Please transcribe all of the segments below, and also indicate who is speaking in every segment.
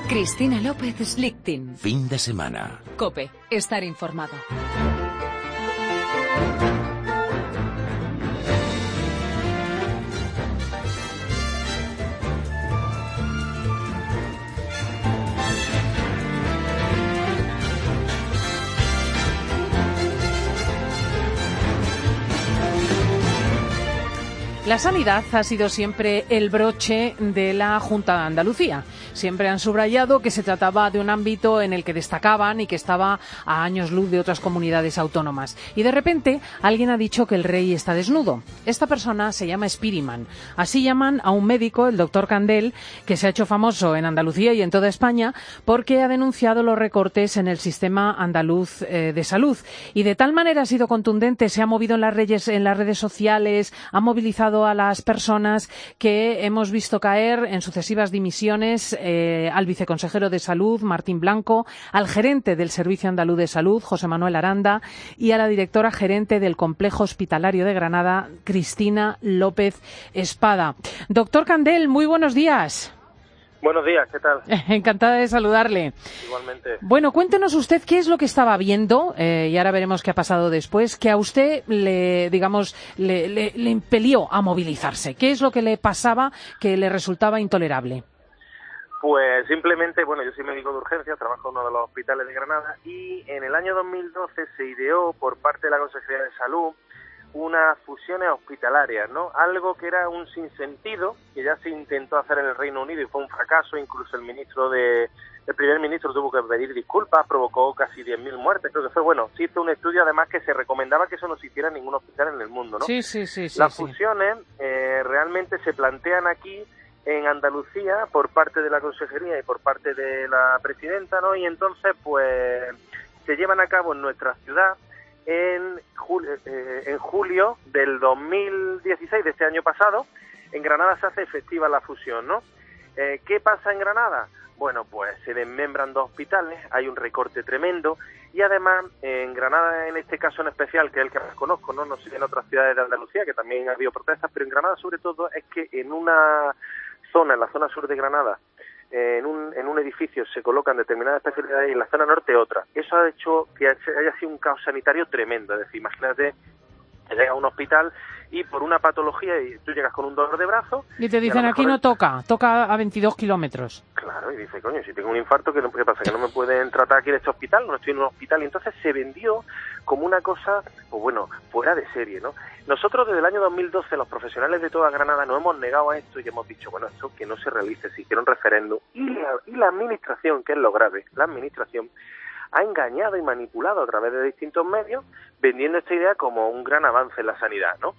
Speaker 1: Cristina López Slichting.
Speaker 2: Fin de semana.
Speaker 1: COPE. Estar informado.
Speaker 3: La sanidad ha sido siempre el broche de la Junta de Andalucía. Siempre han subrayado que se trataba de un ámbito en el que destacaban y que estaba a años luz de otras comunidades autónomas. Y de repente alguien ha dicho que el rey está desnudo. Esta persona se llama Spiriman. Así llaman a un médico, el doctor Candel, que se ha hecho famoso en Andalucía y en toda España porque ha denunciado los recortes en el sistema andaluz de salud. Y de tal manera ha sido contundente, se ha movido en las redes sociales, ha movilizado a las personas que hemos visto caer en sucesivas dimisiones al viceconsejero de Salud, Martín Blanco, al gerente del Servicio Andaluz de Salud, José Manuel Aranda, y a la directora gerente del Complejo Hospitalario de Granada, Cristina López Espada. Doctor Candel, muy buenos días.
Speaker 4: Buenos días, ¿qué tal?
Speaker 3: Encantada de saludarle.
Speaker 4: Igualmente.
Speaker 3: Bueno, cuéntenos usted qué es lo que estaba viendo, y ahora veremos qué ha pasado después, que a usted le impelió a movilizarse. ¿Qué es lo que le pasaba que le resultaba intolerable?
Speaker 4: Pues simplemente, bueno, yo soy médico de urgencia, trabajo en uno de los hospitales de Granada y en el año 2012 se ideó por parte de la Consejería de Salud unas fusiones hospitalarias, ¿no? Algo que era un sinsentido, que ya se intentó hacer en el Reino Unido y fue un fracaso, incluso el primer ministro tuvo que pedir disculpas, provocó casi 10.000 muertes, creo que fue, bueno, se hizo un estudio además que se recomendaba que eso no se hiciera en ningún hospital en el mundo, ¿no?
Speaker 3: Sí.
Speaker 4: Las fusiones realmente se plantean aquí en Andalucía por parte de la Consejería y por parte de la Presidenta, ¿no? Y entonces, pues, se llevan a cabo en nuestra ciudad en julio del 2016, de este año pasado. En Granada se hace efectiva la fusión, ¿no? ¿Qué pasa en Granada? Bueno, pues se desmembran dos hospitales, hay un recorte tremendo y además en Granada, en este caso en especial, que es el que más conozco, no sé en otras ciudades de Andalucía, que también ha habido protestas, pero en Granada sobre todo es que en una zona, en la zona sur de Granada, en un edificio se colocan determinadas especialidades y en la zona norte otra. Eso ha hecho que haya sido un caos sanitario tremendo. Es decir, imagínate, llegas a un hospital y por una patología y tú llegas con un dolor de brazo
Speaker 3: y te dicen aquí no toca a 22 kilómetros.
Speaker 4: Claro, y dice, coño, si tengo un infarto, ¿qué pasa? ¿Que no me pueden tratar aquí en este hospital? No estoy en un hospital. Y entonces se vendió como una cosa, pues bueno, fuera de serie, ¿no? Nosotros desde el año 2012, los profesionales de toda Granada, nos hemos negado a esto y hemos dicho, bueno, esto que no se realice, se hiciera un referéndum. Y la administración, que es lo grave, la administración ha engañado y manipulado a través de distintos medios, vendiendo esta idea como un gran avance en la sanidad, ¿no?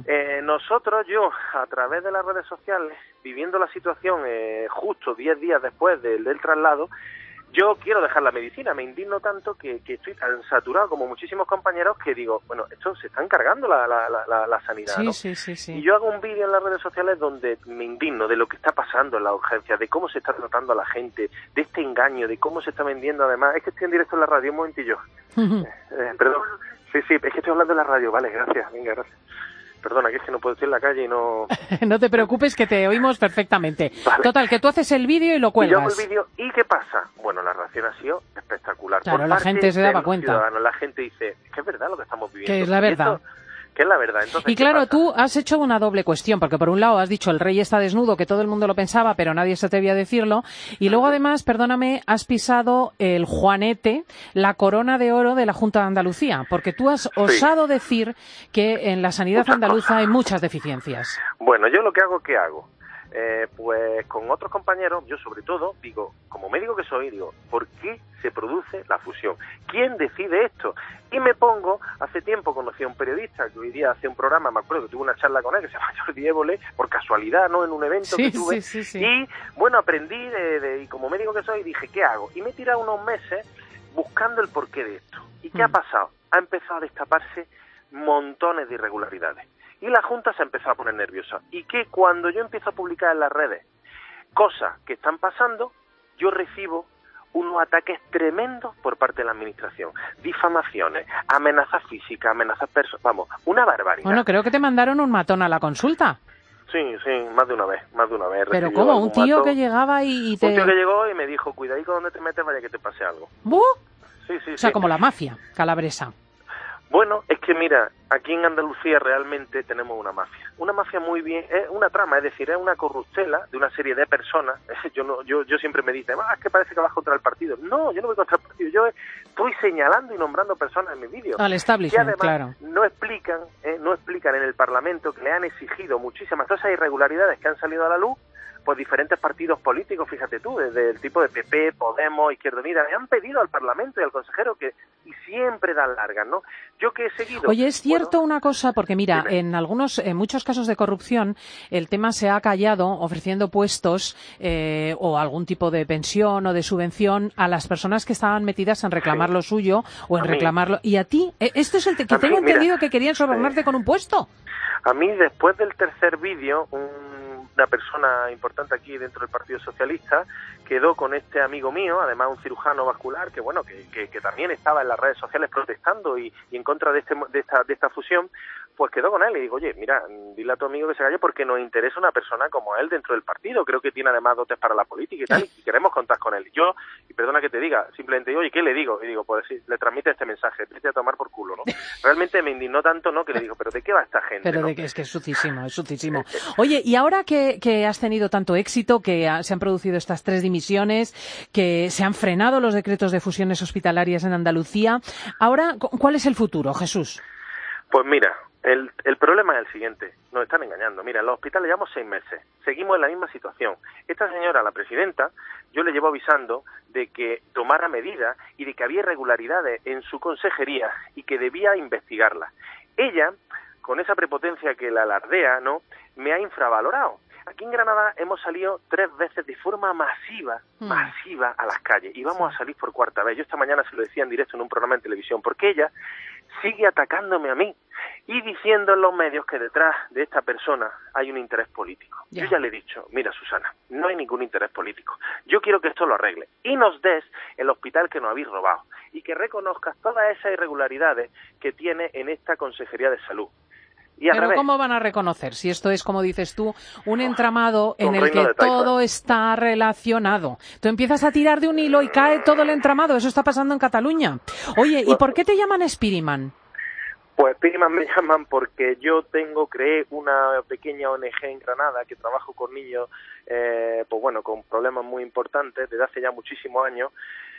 Speaker 4: Yo, a través de las redes sociales, viviendo la situación justo 10 días después del traslado, yo quiero dejar la medicina, me indigno tanto que estoy tan saturado como muchísimos compañeros que digo, bueno, esto se está encargando la sanidad, ¿no?
Speaker 3: Sí.
Speaker 4: Y yo hago un vídeo en las redes sociales donde me indigno de lo que está pasando en la urgencia, de cómo se está tratando a la gente, de este engaño, de cómo se está vendiendo además. Es que estoy en directo en la radio, un momentillo. Perdón. Sí, es que estoy hablando en la radio, vale, gracias, venga, gracias. Perdona, que es que no puedo estar en la calle y no...
Speaker 3: No te preocupes, que te oímos perfectamente. Vale. Total, que tú haces el vídeo y lo cuelgas.
Speaker 4: Yo hago el vídeo, ¿y qué pasa? Bueno, la reacción ha sido espectacular.
Speaker 3: Claro, la gente se daba cuenta.
Speaker 4: La gente dice, es que es verdad lo que estamos viviendo.
Speaker 3: Que es la verdad.
Speaker 4: Que es la verdad. Entonces,
Speaker 3: y claro, tú has hecho una doble cuestión, porque por un lado has dicho el rey está desnudo, que todo el mundo lo pensaba, pero nadie se atrevía a decirlo, y luego además, perdóname, has pisado el juanete, la corona de oro de la Junta de Andalucía, porque tú has osado decir que en la sanidad andaluza hay muchas deficiencias.
Speaker 4: Bueno, yo lo que hago, ¿qué hago? Pues con otros compañeros, yo sobre todo, digo, como médico que soy, digo, ¿por qué se produce la fusión? ¿Quién decide esto? Y me pongo, hace tiempo conocí a un periodista que hoy día hace un programa, me acuerdo que tuve una charla con él, que se llama Jordi Évole, por casualidad, ¿no? En un evento que tuve.
Speaker 3: Sí.
Speaker 4: Y, bueno, aprendí y como médico que soy, dije, ¿qué hago? Y me he tirado unos meses buscando el porqué de esto. ¿Y qué ha pasado? Ha empezado a destaparse montones de irregularidades. Y la Junta se empezó a poner nerviosa. Y que cuando yo empiezo a publicar en las redes cosas que están pasando, yo recibo unos ataques tremendos por parte de la Administración. Difamaciones, amenazas físicas, amenazas personales. Vamos, una barbaridad.
Speaker 3: Bueno, creo que te mandaron un matón a la consulta.
Speaker 4: Sí, más de una vez.
Speaker 3: ¿Pero cómo? ¿Un tío que llegaba y te...?
Speaker 4: Un tío que llegó y me dijo, cuidadito donde te metes, vaya que te pase algo.
Speaker 3: ¿Buh?
Speaker 4: Sí.
Speaker 3: O sea, como la mafia calabresa.
Speaker 4: Bueno, es que mira, aquí en Andalucía realmente tenemos una mafia muy bien, es una trama, es decir, es una corruptela de una serie de personas. Yo siempre me dicen, es que parece que vas contra el partido. No, yo no voy contra el partido, yo estoy señalando y nombrando personas en mis vídeos.
Speaker 3: Al establishment,
Speaker 4: además,
Speaker 3: claro.
Speaker 4: No explican en el Parlamento que le han exigido muchísimas, todas esas irregularidades que han salido a la luz, pues diferentes partidos políticos, fíjate tú, desde el tipo de PP, Podemos, Izquierda Unida, le han pedido al Parlamento y al consejero y siempre dan largas, ¿no? Yo que he seguido...
Speaker 3: Oye, es cierto una cosa, porque mira, en muchos casos de corrupción, el tema se ha callado ofreciendo puestos o algún tipo de pensión o de subvención a las personas que estaban metidas en reclamar lo suyo o en reclamarlo. ¿Y a ti? ¿Esto es el que tengo entendido que querían sobornarte con un puesto?
Speaker 4: A mí, después del tercer vídeo, una persona importante aquí dentro del Partido Socialista quedó con este amigo mío, además un cirujano vascular, que también estaba en las redes sociales protestando y en contra de esta fusión, pues quedó con él y digo, oye, mira, dile a tu amigo que se calle porque nos interesa una persona como él dentro del partido, creo que tiene además dotes para la política y tal, y queremos contar con él. Y perdona que te diga, simplemente digo, oye, ¿qué le digo? Y digo, pues sí, le transmite este mensaje, vete a tomar por culo, ¿no? Realmente me indignó tanto, ¿no?, que le digo, ¿pero de qué va esta gente?
Speaker 3: Pero
Speaker 4: ¿no?
Speaker 3: de que es sucísimo. Oye, y ahora que has tenido tanto éxito, que se han producido estas 3 dimisiones, que se han frenado los decretos de fusiones hospitalarias en Andalucía, ahora, ¿cuál es el futuro, Jesús?
Speaker 4: Pues mira, el problema es el siguiente, nos están engañando. Mira, en los hospitales llevamos 6 meses, seguimos en la misma situación. Esta señora, la presidenta, yo le llevo avisando de que tomara medidas y de que había irregularidades en su consejería y que debía investigarlas. Ella, con esa prepotencia que la alardea, ¿no?, me ha infravalorado. Aquí en Granada hemos salido 3 veces de forma masiva a las calles y vamos a salir por 4ª vez. Yo esta mañana se lo decía en directo en un programa en televisión, porque ella sigue atacándome a mí y diciendo en los medios que detrás de esta persona hay un interés político. Yo ya le he dicho, mira, Susana, no hay ningún interés político. Yo quiero que esto lo arregle y nos des el hospital que nos habéis robado y que reconozcas todas esas irregularidades que tiene en esta Consejería de Salud.
Speaker 3: Pero ¿cómo van a reconocer si esto es, como dices tú, un entramado en el que todo está relacionado? Tú empiezas a tirar de un hilo y cae todo el entramado. Eso está pasando en Cataluña. Oye, ¿y por qué te llaman Spiriman?
Speaker 4: Pues Spiriman me llaman porque yo creé una pequeña ONG en Granada que trabajo con niños, con problemas muy importantes desde hace ya muchísimos años.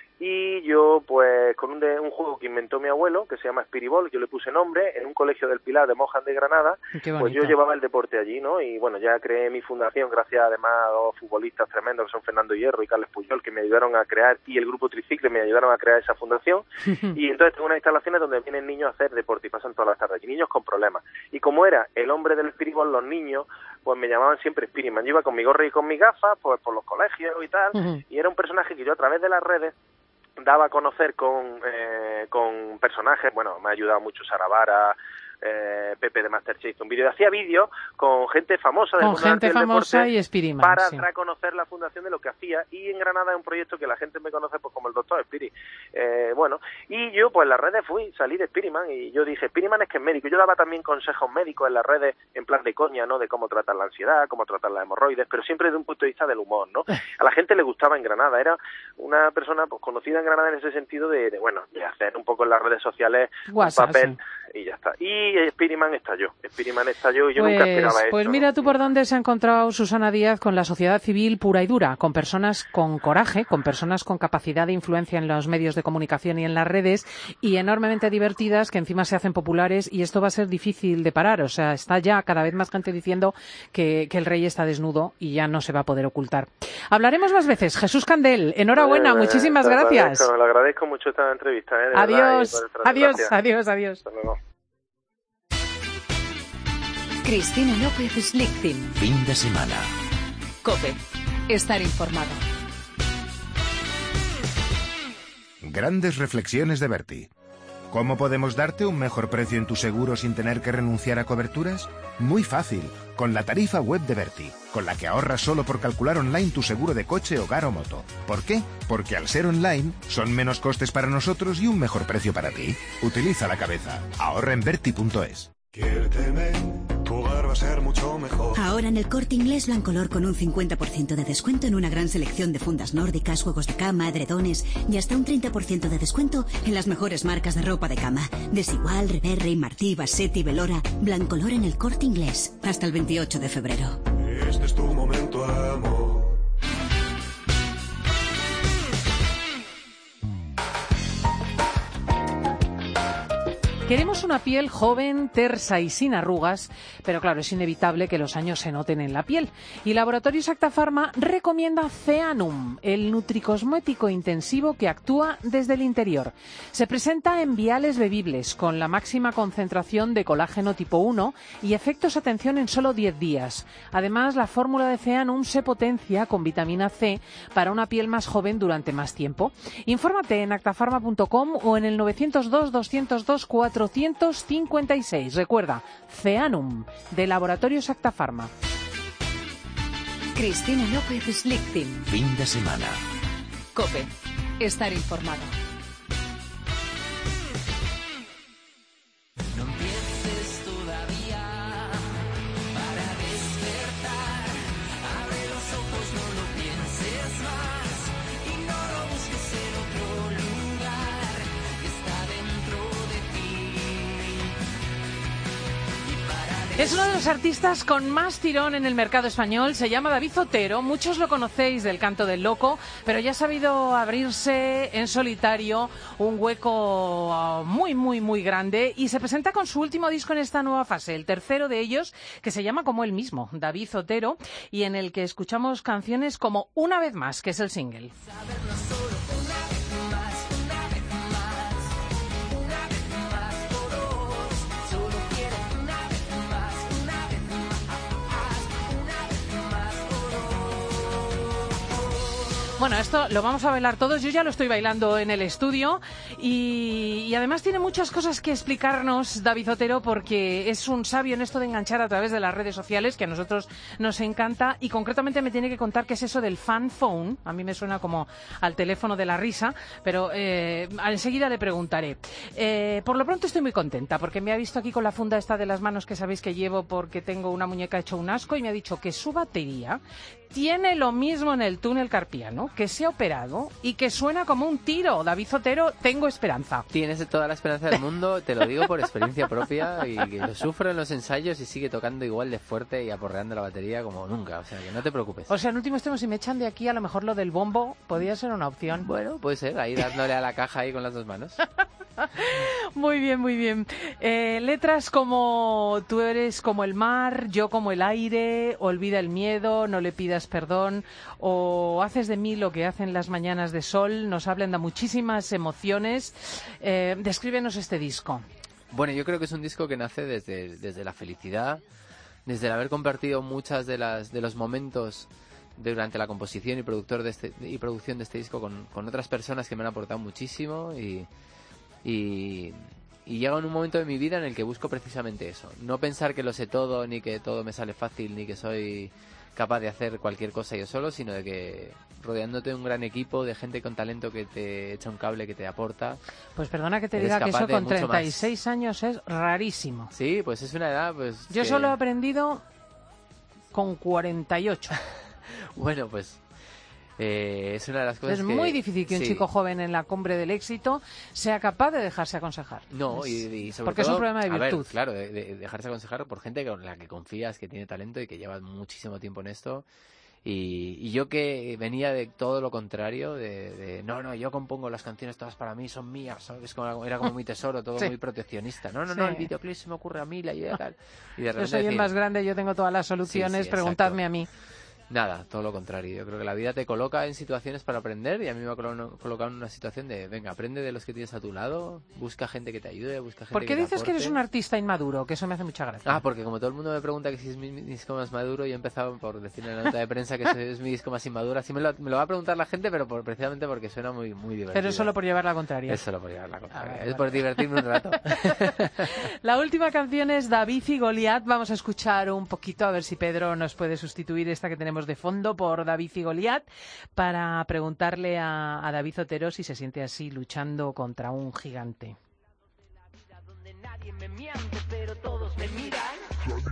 Speaker 4: Y yo, pues, con un juego que inventó mi abuelo, que se llama Spiribol, yo le puse nombre, en un colegio del Pilar de Monjas de Granada, pues yo llevaba el deporte allí, ¿no? Y bueno, ya creé mi fundación, gracias además a 2 futbolistas tremendos, que son Fernando Hierro y Carles Puyol, que me ayudaron a crear, y el grupo Tricicle me ayudaron a crear esa fundación. Y entonces tengo unas instalaciones donde vienen niños a hacer deporte y pasan todas las tardes, y niños con problemas. Y como era el hombre del Spiribol, los niños, pues me llamaban siempre Spiriman. Yo iba con mi gorra y con mis gafas, pues por los colegios y tal, y era un personaje que yo a través de las redes daba a conocer con personajes, bueno, me ha ayudado mucho Sara Vara, Pepe de Masterchef, un vídeo, hacía vídeos con gente famosa del mundo del deporte
Speaker 3: y Spiriman,
Speaker 4: para reconocer la fundación de lo que hacía, y en Granada es un proyecto que la gente me conoce pues como el doctor Spiri. Y yo pues en las redes salí de Spiriman y yo dije, Spiriman es que es médico. Yo daba también consejos médicos en las redes en plan de coña, ¿no?, de cómo tratar la ansiedad, cómo tratar las hemorroides, pero siempre desde un punto de vista del humor, ¿no? A la gente le gustaba en Granada, era una persona pues conocida en Granada en ese sentido de hacer un poco en las redes sociales un papel y ya está. Y Spiriman estalló y yo nunca esperaba esto.
Speaker 3: Pues mira tú por dónde se ha encontrado Susana Díaz con la sociedad civil pura y dura, con personas con coraje, con personas con capacidad de influencia en los medios de comunicación y en las redes, y enormemente divertidas, que encima se hacen populares, y esto va a ser difícil de parar. O sea, está ya cada vez más gente diciendo que el rey está desnudo y ya no se va a poder ocultar. Hablaremos más veces. Jesús Candel, enhorabuena, muchísimas gracias.
Speaker 4: Le agradezco mucho esta entrevista.
Speaker 3: Adiós.
Speaker 4: Hasta luego.
Speaker 1: Cristina López Slichting.
Speaker 2: Fin de semana.
Speaker 1: COPE. Estar informado.
Speaker 5: Grandes reflexiones de Berti. ¿Cómo podemos darte un mejor precio en tu seguro sin tener que renunciar a coberturas? Muy fácil, con la tarifa web de Berti, con la que ahorras solo por calcular online tu seguro de coche, hogar o moto. ¿Por qué? Porque al ser online, son menos costes para nosotros y un mejor precio para ti. Utiliza la cabeza. Ahorra en Berti.es.
Speaker 6: Quiérteme, tu barba
Speaker 2: ser mucho mejor.
Speaker 6: Ahora en el Corte Inglés Blancolor con un 50% de descuento en una gran selección de fundas nórdicas, juegos de cama, edredones y hasta un 30% de descuento en las mejores marcas de ropa de cama. Desigual, Reverrey, Martí, Bassetti, Velora. Blancolor en el Corte Inglés. Hasta el 28 de febrero.
Speaker 2: Este es tu momento, amor.
Speaker 3: Queremos una piel joven, tersa y sin arrugas, pero claro, es inevitable que los años se noten en la piel. Y Laboratorios Acta Pharma recomienda Zeanum, el nutricosmético intensivo que actúa desde el interior. Se presenta en viales bebibles con la máxima concentración de colágeno tipo 1 y efectos atención en solo 10 días. Además, la fórmula de Zeanum se potencia con vitamina C para una piel más joven durante más tiempo. Infórmate en actafarma.com o en el 902 202 456. Recuerda, Zeanum, de Laboratorios Acta Pharma.
Speaker 1: Cristina López Slichting.
Speaker 7: Fin de semana.
Speaker 1: COPE. Estar informado.
Speaker 7: No empieces todavía para despertar. Abre los ojos, no lo pienses más. Y no lo busques en otro lugar. Está dentro de ti.
Speaker 3: Es uno de los artistas con más tirón en el mercado español. Se llama David Otero. Muchos lo conocéis del Canto del Loco, pero ya ha sabido abrirse en solitario un hueco muy, muy, muy grande y se presenta con su último disco en esta nueva fase, el tercero de ellos, que se llama como él mismo, David Otero, y en el que escuchamos canciones como Una vez más, que es el single. Bueno, esto lo vamos a bailar todos. Yo ya lo estoy bailando en el estudio y además tiene muchas cosas que explicarnos David Otero, porque es un sabio en esto de enganchar a través de las redes sociales, que a nosotros nos encanta, y concretamente me tiene que contar qué es eso del fan phone. A mí me suena como al teléfono de la risa, pero enseguida le preguntaré. Por lo pronto estoy muy contenta porque me ha visto aquí con la funda esta de las manos que sabéis que llevo porque tengo una muñeca hecho un asco, y me ha dicho que su batería tiene lo mismo en el túnel carpiano, que se ha operado y que suena como un tiro. David Otero, tengo esperanza.
Speaker 8: Tienes toda la esperanza del mundo, te lo digo por experiencia propia, y que lo sufro en los ensayos y sigue tocando igual de fuerte y aporreando la batería como nunca, o sea que no te preocupes.
Speaker 3: O sea, en último extremo, si me echan de aquí, a lo mejor lo del bombo podría ser una opción.
Speaker 8: Bueno, puede ser, ahí dándole a la caja ahí con las dos manos.
Speaker 3: Muy bien, muy bien. Letras como tú eres como el mar, yo como el aire, olvida el miedo, no le pidas perdón, o haces de mí lo que hacen las mañanas de sol, nos hablan de muchísimas emociones. Descríbenos este disco.
Speaker 8: Bueno, yo creo que es un disco que nace desde la felicidad, desde el haber compartido muchas de los momentos durante la composición y producción de este disco con otras personas que me han aportado muchísimo, y llega en un momento de mi vida en el que busco precisamente eso. No pensar que lo sé todo, ni que todo me sale fácil, ni que soy capaz de hacer cualquier cosa yo solo, sino de que rodeándote de un gran equipo de gente con talento que te echa un cable, que te aporta.
Speaker 3: Pues perdona que te diga que eso con 36 años es rarísimo.
Speaker 8: Sí, pues es una edad... pues
Speaker 3: yo solo he aprendido con 48.
Speaker 8: Bueno, pues... es una de las cosas
Speaker 3: es muy difícil que un chico joven en la cumbre del éxito sea capaz de dejarse aconsejar.
Speaker 8: No, y sobre
Speaker 3: porque
Speaker 8: todo,
Speaker 3: es un problema de virtud.
Speaker 8: Ver, claro, de dejarse aconsejar por gente con la que confías, que tiene talento y que lleva muchísimo tiempo en esto. Y yo que venía de todo lo contrario, no, yo compongo las canciones todas para mí, son mías, era como mi tesoro, todo muy proteccionista. No, el videoclip se me ocurre a mí, la idea tal. Y de repente
Speaker 3: yo soy el más grande, yo tengo todas las soluciones, preguntadme a mí.
Speaker 8: Nada, todo lo contrario. Yo creo que la vida te coloca en situaciones para aprender, y a mí me ha colocado en una situación de, venga, aprende de los que tienes a tu lado, busca gente que te ayude, busca gente que te aporte.
Speaker 3: ¿Por qué dices que eres un artista inmaduro? Que eso me hace mucha gracia.
Speaker 8: Porque como todo el mundo me pregunta que si es mi disco más maduro, yo he empezado por decir en la nota de prensa que es mi disco más inmaduro. Así me lo va a preguntar la gente, pero precisamente porque suena muy, muy divertido.
Speaker 3: Pero es solo por llevar la contraria.
Speaker 8: Es solo por llevar la contraria. Es por divertirme un rato.
Speaker 3: La última canción es David y Goliat. Vamos a escuchar un poquito, a ver si Pedro nos puede sustituir esta que tenemos de fondo por David y Goliat, para preguntarle a David Otero si se siente así luchando contra un gigante.
Speaker 7: Donde nadie me miente, pero todos me miran.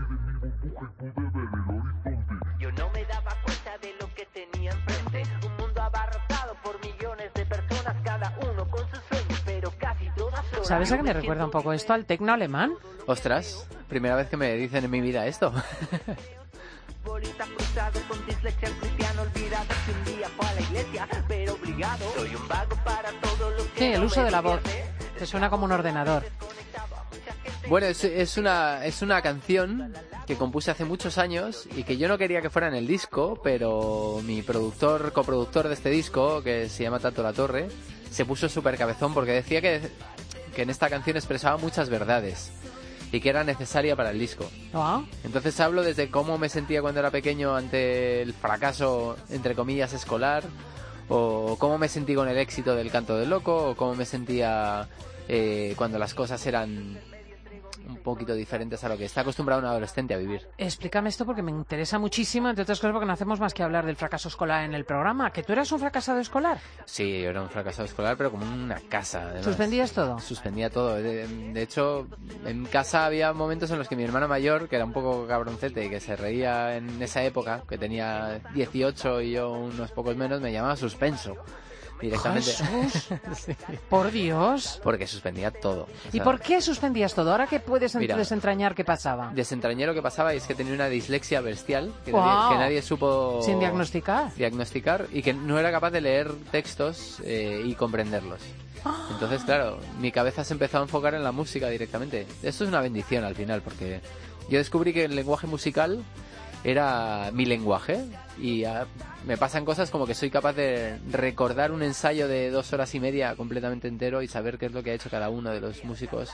Speaker 7: Yo no me daba cuenta de lo que tenía enfrente. Un mundo abarrotado por millones de personas, cada uno con sus sueños, pero casi todas solas.
Speaker 3: ¿Sabes a qué me recuerda un poco esto? ¿Al tecno alemán?
Speaker 8: Ostras, primera vez que me dicen en mi vida esto.
Speaker 7: Futbolista frustrado con dislexia, cristiano olvidado que un día fue a la iglesia, pero obligado. Soy un vago para todo lo que
Speaker 3: Sí, el
Speaker 7: no
Speaker 3: uso
Speaker 7: me
Speaker 3: de la voz.
Speaker 7: divierte.
Speaker 3: Te suena como un ordenador.
Speaker 8: Bueno, es una canción que compuse hace muchos años y que yo no quería que fuera en el disco, pero mi coproductor de este disco, que se llama Tato La Torre, se puso súper cabezón porque decía que en esta canción expresaba muchas verdades y que era necesaria para el disco.
Speaker 3: Ah,
Speaker 8: Entonces hablo desde cómo me sentía cuando era pequeño ante el fracaso, entre comillas, escolar, o cómo me sentí con el éxito del Canto del Loco, o cómo me sentía cuando las cosas eran un poquito diferentes a lo que está acostumbrado un adolescente a vivir.
Speaker 3: explícame esto porque me interesa muchísimo, entre otras cosas porque no hacemos más que hablar del fracaso escolar en el programa. ¿Que tú eras un fracasado escolar?
Speaker 8: Sí, yo era un fracasado escolar, pero como una casa. Además.
Speaker 3: ¿Suspendías todo?
Speaker 8: Suspendía todo. De hecho, en casa había momentos en los que mi hermano mayor, que era un poco cabroncete y que se reía en esa época, que tenía 18 y yo unos pocos menos, me llamaba suspenso. Directamente.
Speaker 3: Jesús,
Speaker 8: Sí.
Speaker 3: por Dios.
Speaker 8: Porque suspendía todo. O
Speaker 3: ¿Y
Speaker 8: sea,
Speaker 3: por qué suspendías todo? Ahora que puedes
Speaker 8: Mira,
Speaker 3: desentrañar qué pasaba.
Speaker 8: desentrañé lo que pasaba y es que tenía una dislexia bestial que,
Speaker 3: Guau.
Speaker 8: que nadie supo
Speaker 3: Sin diagnosticar.
Speaker 8: y que no era capaz de leer textos y comprenderlos. Entonces, claro, mi cabeza se empezó a enfocar en la música directamente. Esto es una bendición al final, porque yo descubrí que el lenguaje musical era mi lenguaje y me pasan cosas como que soy capaz de recordar un ensayo de 2 horas y media completamente entero y saber qué es lo que ha hecho cada uno de los músicos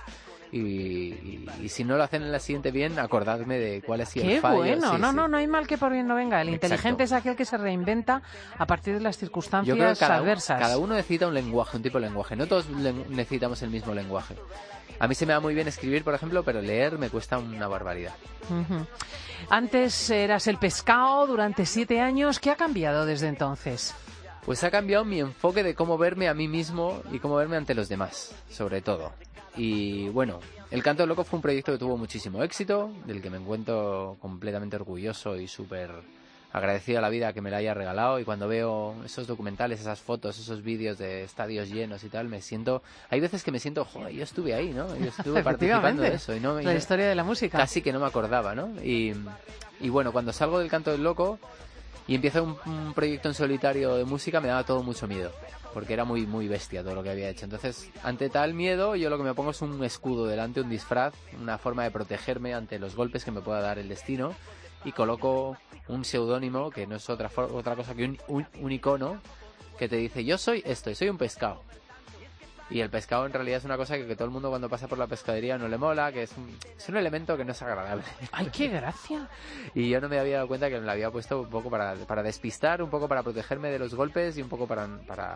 Speaker 8: y si no lo hacen en la siguiente bien, acordarme de cuál ha sido
Speaker 3: ¡Qué
Speaker 8: el fallo.
Speaker 3: bueno!
Speaker 8: Sí,
Speaker 3: No,
Speaker 8: sí.
Speaker 3: no hay mal que por bien no venga. El
Speaker 8: Exacto.
Speaker 3: inteligente es aquel que se reinventa a partir de las
Speaker 8: Yo creo
Speaker 3: circunstancias
Speaker 8: que
Speaker 3: adversas.
Speaker 8: cada uno necesita un lenguaje, un tipo de lenguaje. No todos necesitamos el mismo lenguaje. A mí se me da muy bien escribir, por ejemplo, pero leer me cuesta una barbaridad.
Speaker 3: Ujú. Antes eras el pescado durante 7 años. ¿Qué ha cambiado desde entonces?
Speaker 8: Pues ha cambiado mi enfoque de cómo verme a mí mismo y cómo verme ante los demás, sobre todo. Y bueno, El Canto del Loco fue un proyecto que tuvo muchísimo éxito, del que me encuentro completamente orgulloso y súper agradecido a la vida que me la haya regalado. Y cuando veo esos documentales, esas fotos, esos vídeos de estadios llenos y tal, me siento... Hay veces que me siento, joder, yo estuve ahí, ¿no? Yo estuve participando de eso. Y no,
Speaker 3: La historia de la música.
Speaker 8: Casi que no me acordaba, ¿no? Y bueno, cuando salgo del Canto del Loco y empiezo un proyecto en solitario de música, me daba todo mucho miedo, porque era muy muy bestia todo lo que había hecho. Entonces, ante tal miedo, yo lo que me pongo es un escudo delante, un disfraz, una forma de protegerme ante los golpes que me pueda dar el destino, y coloco un seudónimo que no es otra cosa que un icono que te dice, yo soy esto, y soy un pescado. Y el pescado en realidad es una cosa que todo el mundo cuando pasa por la pescadería no le mola, que es un elemento que no es agradable.
Speaker 3: ¡Ay, qué gracia!
Speaker 8: Y yo no me había dado cuenta que me lo había puesto un poco para despistar, un poco para protegerme de los golpes y un poco para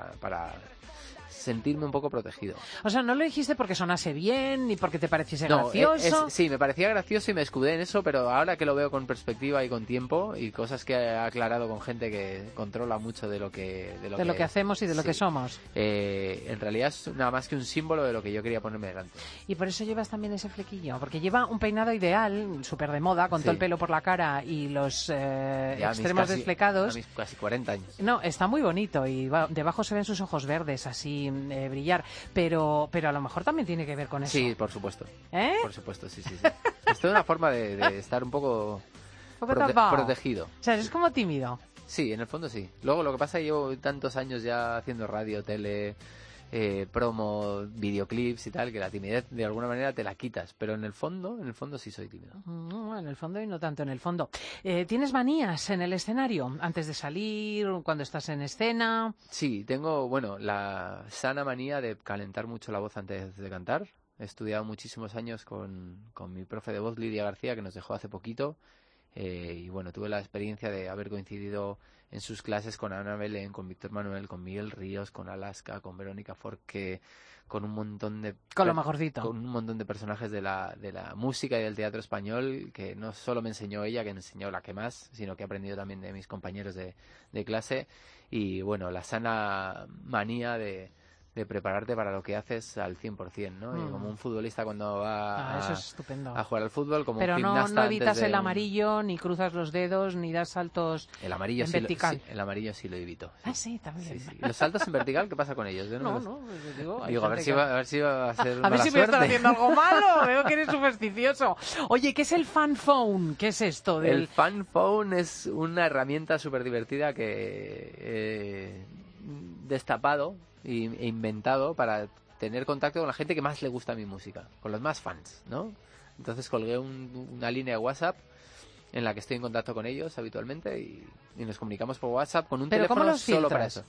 Speaker 8: sentirme un poco protegido.
Speaker 3: O sea, no lo dijiste porque sonase bien ni porque te pareciese
Speaker 8: No,
Speaker 3: gracioso.
Speaker 8: sí, me parecía gracioso y me escudé en eso, pero ahora que lo veo con perspectiva y con tiempo y cosas que he aclarado con gente que controla mucho de lo que
Speaker 3: hacemos y de lo
Speaker 8: sí,
Speaker 3: que somos.
Speaker 8: En realidad es nada más que un símbolo de lo que yo quería ponerme delante.
Speaker 3: Y por eso llevas también ese flequillo, porque lleva un peinado ideal, súper de moda, con
Speaker 8: Sí.
Speaker 3: todo el pelo por la cara y los
Speaker 8: Ya a mis
Speaker 3: extremos
Speaker 8: casi-
Speaker 3: desflecados.
Speaker 8: A mis casi 40 años.
Speaker 3: No, está muy bonito y debajo se ven sus ojos verdes así brillar, pero a lo mejor también tiene que ver con eso.
Speaker 8: Sí, por supuesto.
Speaker 3: ¿Eh?
Speaker 8: Por supuesto, sí. Es toda una forma de estar un poco
Speaker 3: Un poco tapado.
Speaker 8: protegido.
Speaker 3: O sea, es como tímido.
Speaker 8: Sí, en el fondo sí. Luego lo que pasa es que llevo tantos años ya haciendo radio, tele, promo, videoclips y tal, que la timidez de alguna manera te la quitas. Pero en el fondo sí soy tímido.
Speaker 3: En el fondo y no tanto en el fondo. ¿Tienes manías en el escenario? Antes de salir, cuando estás en escena.
Speaker 8: Sí, tengo, bueno, la sana manía de calentar mucho la voz antes de cantar. He estudiado muchísimos años con mi profe de voz, Lidia García, que nos dejó hace poquito. Y bueno, tuve la experiencia de haber coincidido en sus clases con Ana Belén, con Víctor Manuel, con Miguel Ríos, con Alaska, con Verónica Forqué, con un montón de...
Speaker 3: Con lo mejorcito.
Speaker 8: Con un montón de personajes de la música y del teatro español, que no solo me enseñó ella, que me enseñó la que más, sino que he aprendido también de mis compañeros de clase. Y bueno, la sana manía de prepararte para lo que haces al 100%, ¿no? Y como un futbolista cuando va
Speaker 3: eso es estupendo.
Speaker 8: a jugar al fútbol, como
Speaker 3: pero
Speaker 8: un gimnasta
Speaker 3: no evitas
Speaker 8: antes de
Speaker 3: el amarillo, ni cruzas los dedos, ni das saltos
Speaker 8: el amarillo
Speaker 3: en
Speaker 8: sí
Speaker 3: vertical.
Speaker 8: el amarillo sí lo evito. Sí.
Speaker 3: Ah, sí, también.
Speaker 8: Sí. ¿Los saltos en vertical qué pasa con ellos? Yo
Speaker 3: No,
Speaker 8: digo,
Speaker 3: hay
Speaker 8: a ver si va a ser
Speaker 3: a
Speaker 8: mala
Speaker 3: ver si voy a estar
Speaker 8: suerte.
Speaker 3: haciendo algo malo. Veo que eres supersticioso. Oye, ¿qué es el fan phone? ¿Qué es esto?
Speaker 8: El fan phone es una herramienta súper divertida que he destapado e inventado para tener contacto con la gente que más le gusta mi música, con los más fans, ¿no? Entonces colgué una línea de WhatsApp en la que estoy en contacto con ellos habitualmente y nos comunicamos por WhatsApp con un
Speaker 3: ¿Pero
Speaker 8: teléfono
Speaker 3: cómo los
Speaker 8: solo para
Speaker 3: filtras?
Speaker 8: eso.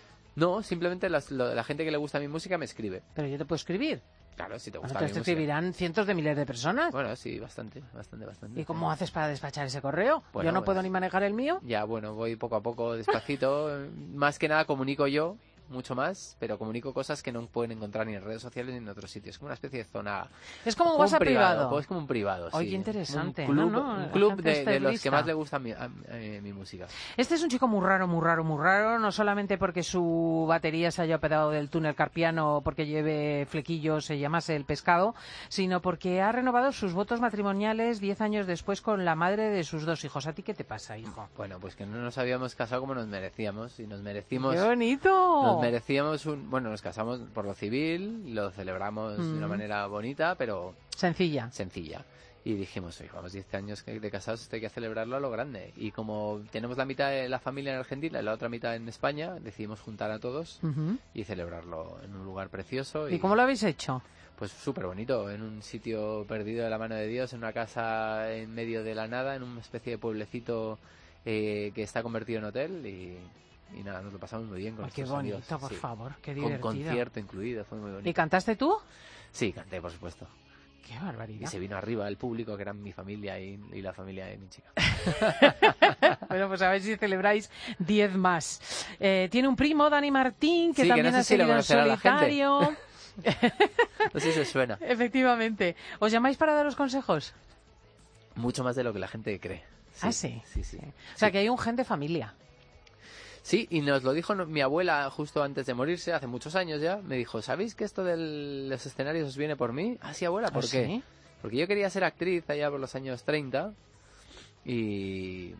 Speaker 8: No, simplemente la gente que le gusta mi música me escribe.
Speaker 3: Pero yo te puedo escribir.
Speaker 8: Claro, si te
Speaker 3: Bueno,
Speaker 8: gusta mi
Speaker 3: entonces te
Speaker 8: música.
Speaker 3: escribirán cientos de miles de personas.
Speaker 8: Bueno, sí, bastante.
Speaker 3: ¿Y cómo haces para despachar ese correo?
Speaker 8: Bueno,
Speaker 3: Yo no puedo ni manejar el mío.
Speaker 8: Ya, bueno, voy poco a poco, despacito. Más que nada comunico yo, mucho más, pero comunico cosas que no pueden encontrar ni en redes sociales ni en otros sitios. Como una especie de zona...
Speaker 3: Es como un WhatsApp privado.
Speaker 8: Es como un privado,
Speaker 3: Oye,
Speaker 8: sí.
Speaker 3: qué interesante.
Speaker 8: Un club,
Speaker 3: No,
Speaker 8: un
Speaker 3: la
Speaker 8: club
Speaker 3: gente está
Speaker 8: de los que
Speaker 3: lista.
Speaker 8: más le gusta mi música.
Speaker 3: Este es un chico muy raro, no solamente porque su batería se haya operado del túnel carpiano, porque lleve flequillos, se llamase el pescado, sino porque ha renovado sus votos matrimoniales 10 años después con la madre de sus 2 hijos. ¿A ti qué te pasa, hijo?
Speaker 8: Bueno, pues que no nos habíamos casado como nos merecíamos y nos merecimos...
Speaker 3: ¡Qué bonito!
Speaker 8: Nos merecíamos bueno, nos casamos por lo civil, lo celebramos de una manera bonita, pero...
Speaker 3: Sencilla.
Speaker 8: Y dijimos, oye, vamos 10 años de casados, esto hay que celebrarlo a lo grande. Y como tenemos la mitad de la familia en Argentina y la otra mitad en España, decidimos juntar a todos y celebrarlo en un lugar precioso.
Speaker 3: ¿Y cómo lo habéis hecho?
Speaker 8: Pues súper bonito, en un sitio perdido de la mano de Dios, en una casa en medio de la nada, en una especie de pueblecito que está convertido en hotel y nada, nos lo pasamos muy bien con
Speaker 3: Ay, qué
Speaker 8: nuestros
Speaker 3: bonito,
Speaker 8: amigos.
Speaker 3: por
Speaker 8: Sí.
Speaker 3: favor, qué
Speaker 8: Con
Speaker 3: divertido.
Speaker 8: concierto incluido, fue muy bonito.
Speaker 3: ¿Y cantaste tú?
Speaker 8: Sí, canté, por supuesto.
Speaker 3: Qué barbaridad.
Speaker 8: Y se vino arriba el público, que eran mi familia y la familia de mi chica.
Speaker 3: Bueno, pues a ver si celebráis 10 más. Tiene un primo, Dani Martín, que
Speaker 8: Sí, que
Speaker 3: también
Speaker 8: no sé
Speaker 3: ha
Speaker 8: si lo
Speaker 3: seguido en
Speaker 8: conocerá la gente.
Speaker 3: solitario.
Speaker 8: No sé si os suena.
Speaker 3: Efectivamente. ¿Os llamáis para daros consejos?
Speaker 8: Mucho más de lo que la gente cree.
Speaker 3: Ah, sí.
Speaker 8: Sí.
Speaker 3: O sea, que hay un gen de familia.
Speaker 8: Sí, y nos lo dijo mi abuela justo antes de morirse, hace muchos años ya. Me dijo, ¿sabéis que esto de los escenarios os viene por mí? Ah, sí, abuela, ¿por qué?
Speaker 3: ¿Sí?
Speaker 8: Porque yo quería ser actriz allá por los años 30 y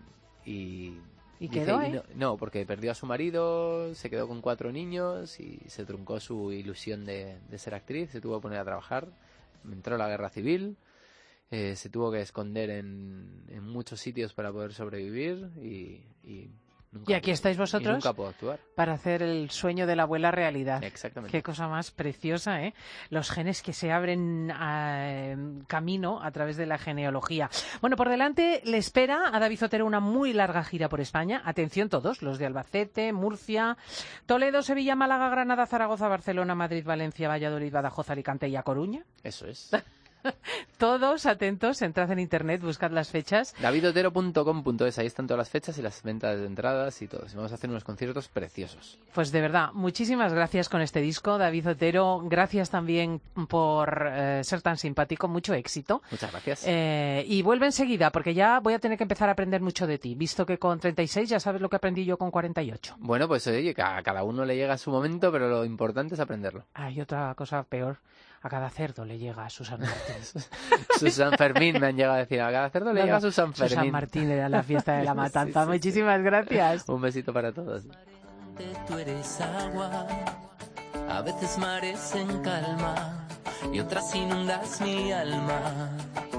Speaker 3: quedó ahí?
Speaker 8: no, porque perdió a su marido, se quedó con 4 niños y se truncó su ilusión de ser actriz, se tuvo que poner a trabajar, entró la guerra civil, se tuvo que esconder en muchos sitios para poder sobrevivir y nunca,
Speaker 3: Y aquí estáis vosotros
Speaker 8: y nunca puedo actuar.
Speaker 3: para hacer el sueño de la abuela realidad.
Speaker 8: Exactamente.
Speaker 3: Qué cosa más preciosa, ¿eh? Los genes que se abren camino a través de la genealogía. Bueno, por delante le espera a David Otero una muy larga gira por España. Atención todos, los de Albacete, Murcia, Toledo, Sevilla, Málaga, Granada, Zaragoza, Barcelona, Madrid, Valencia, Valladolid, Badajoz, Alicante y A Coruña.
Speaker 8: Eso es.
Speaker 3: Todos atentos, entrad en internet, buscad las fechas.
Speaker 8: davidotero.com.es, ahí están todas las fechas y las ventas de entradas y todo. Y vamos a hacer unos conciertos preciosos.
Speaker 3: Pues de verdad, muchísimas gracias con este disco, David Otero. Gracias también por ser tan simpático, mucho éxito.
Speaker 8: Muchas gracias.
Speaker 3: Y vuelve enseguida, porque ya voy a tener que empezar a aprender mucho de ti, visto que con 36 ya sabes lo que aprendí yo con 48.
Speaker 8: Bueno, pues oye, a cada uno le llega su momento, pero lo importante es aprenderlo.
Speaker 3: Hay otra cosa peor, a cada cerdo le llega a Susan Martín.
Speaker 8: Su San Fermín me han llegado a decir, a cada cerdo le llega su San Fermín.
Speaker 3: Susan Martín era la fiesta de la matanza.
Speaker 8: Sí.
Speaker 3: Muchísimas gracias.
Speaker 8: Un besito para todos.
Speaker 7: Tú eres agua, a veces mares en calma y otras inundas mi alma.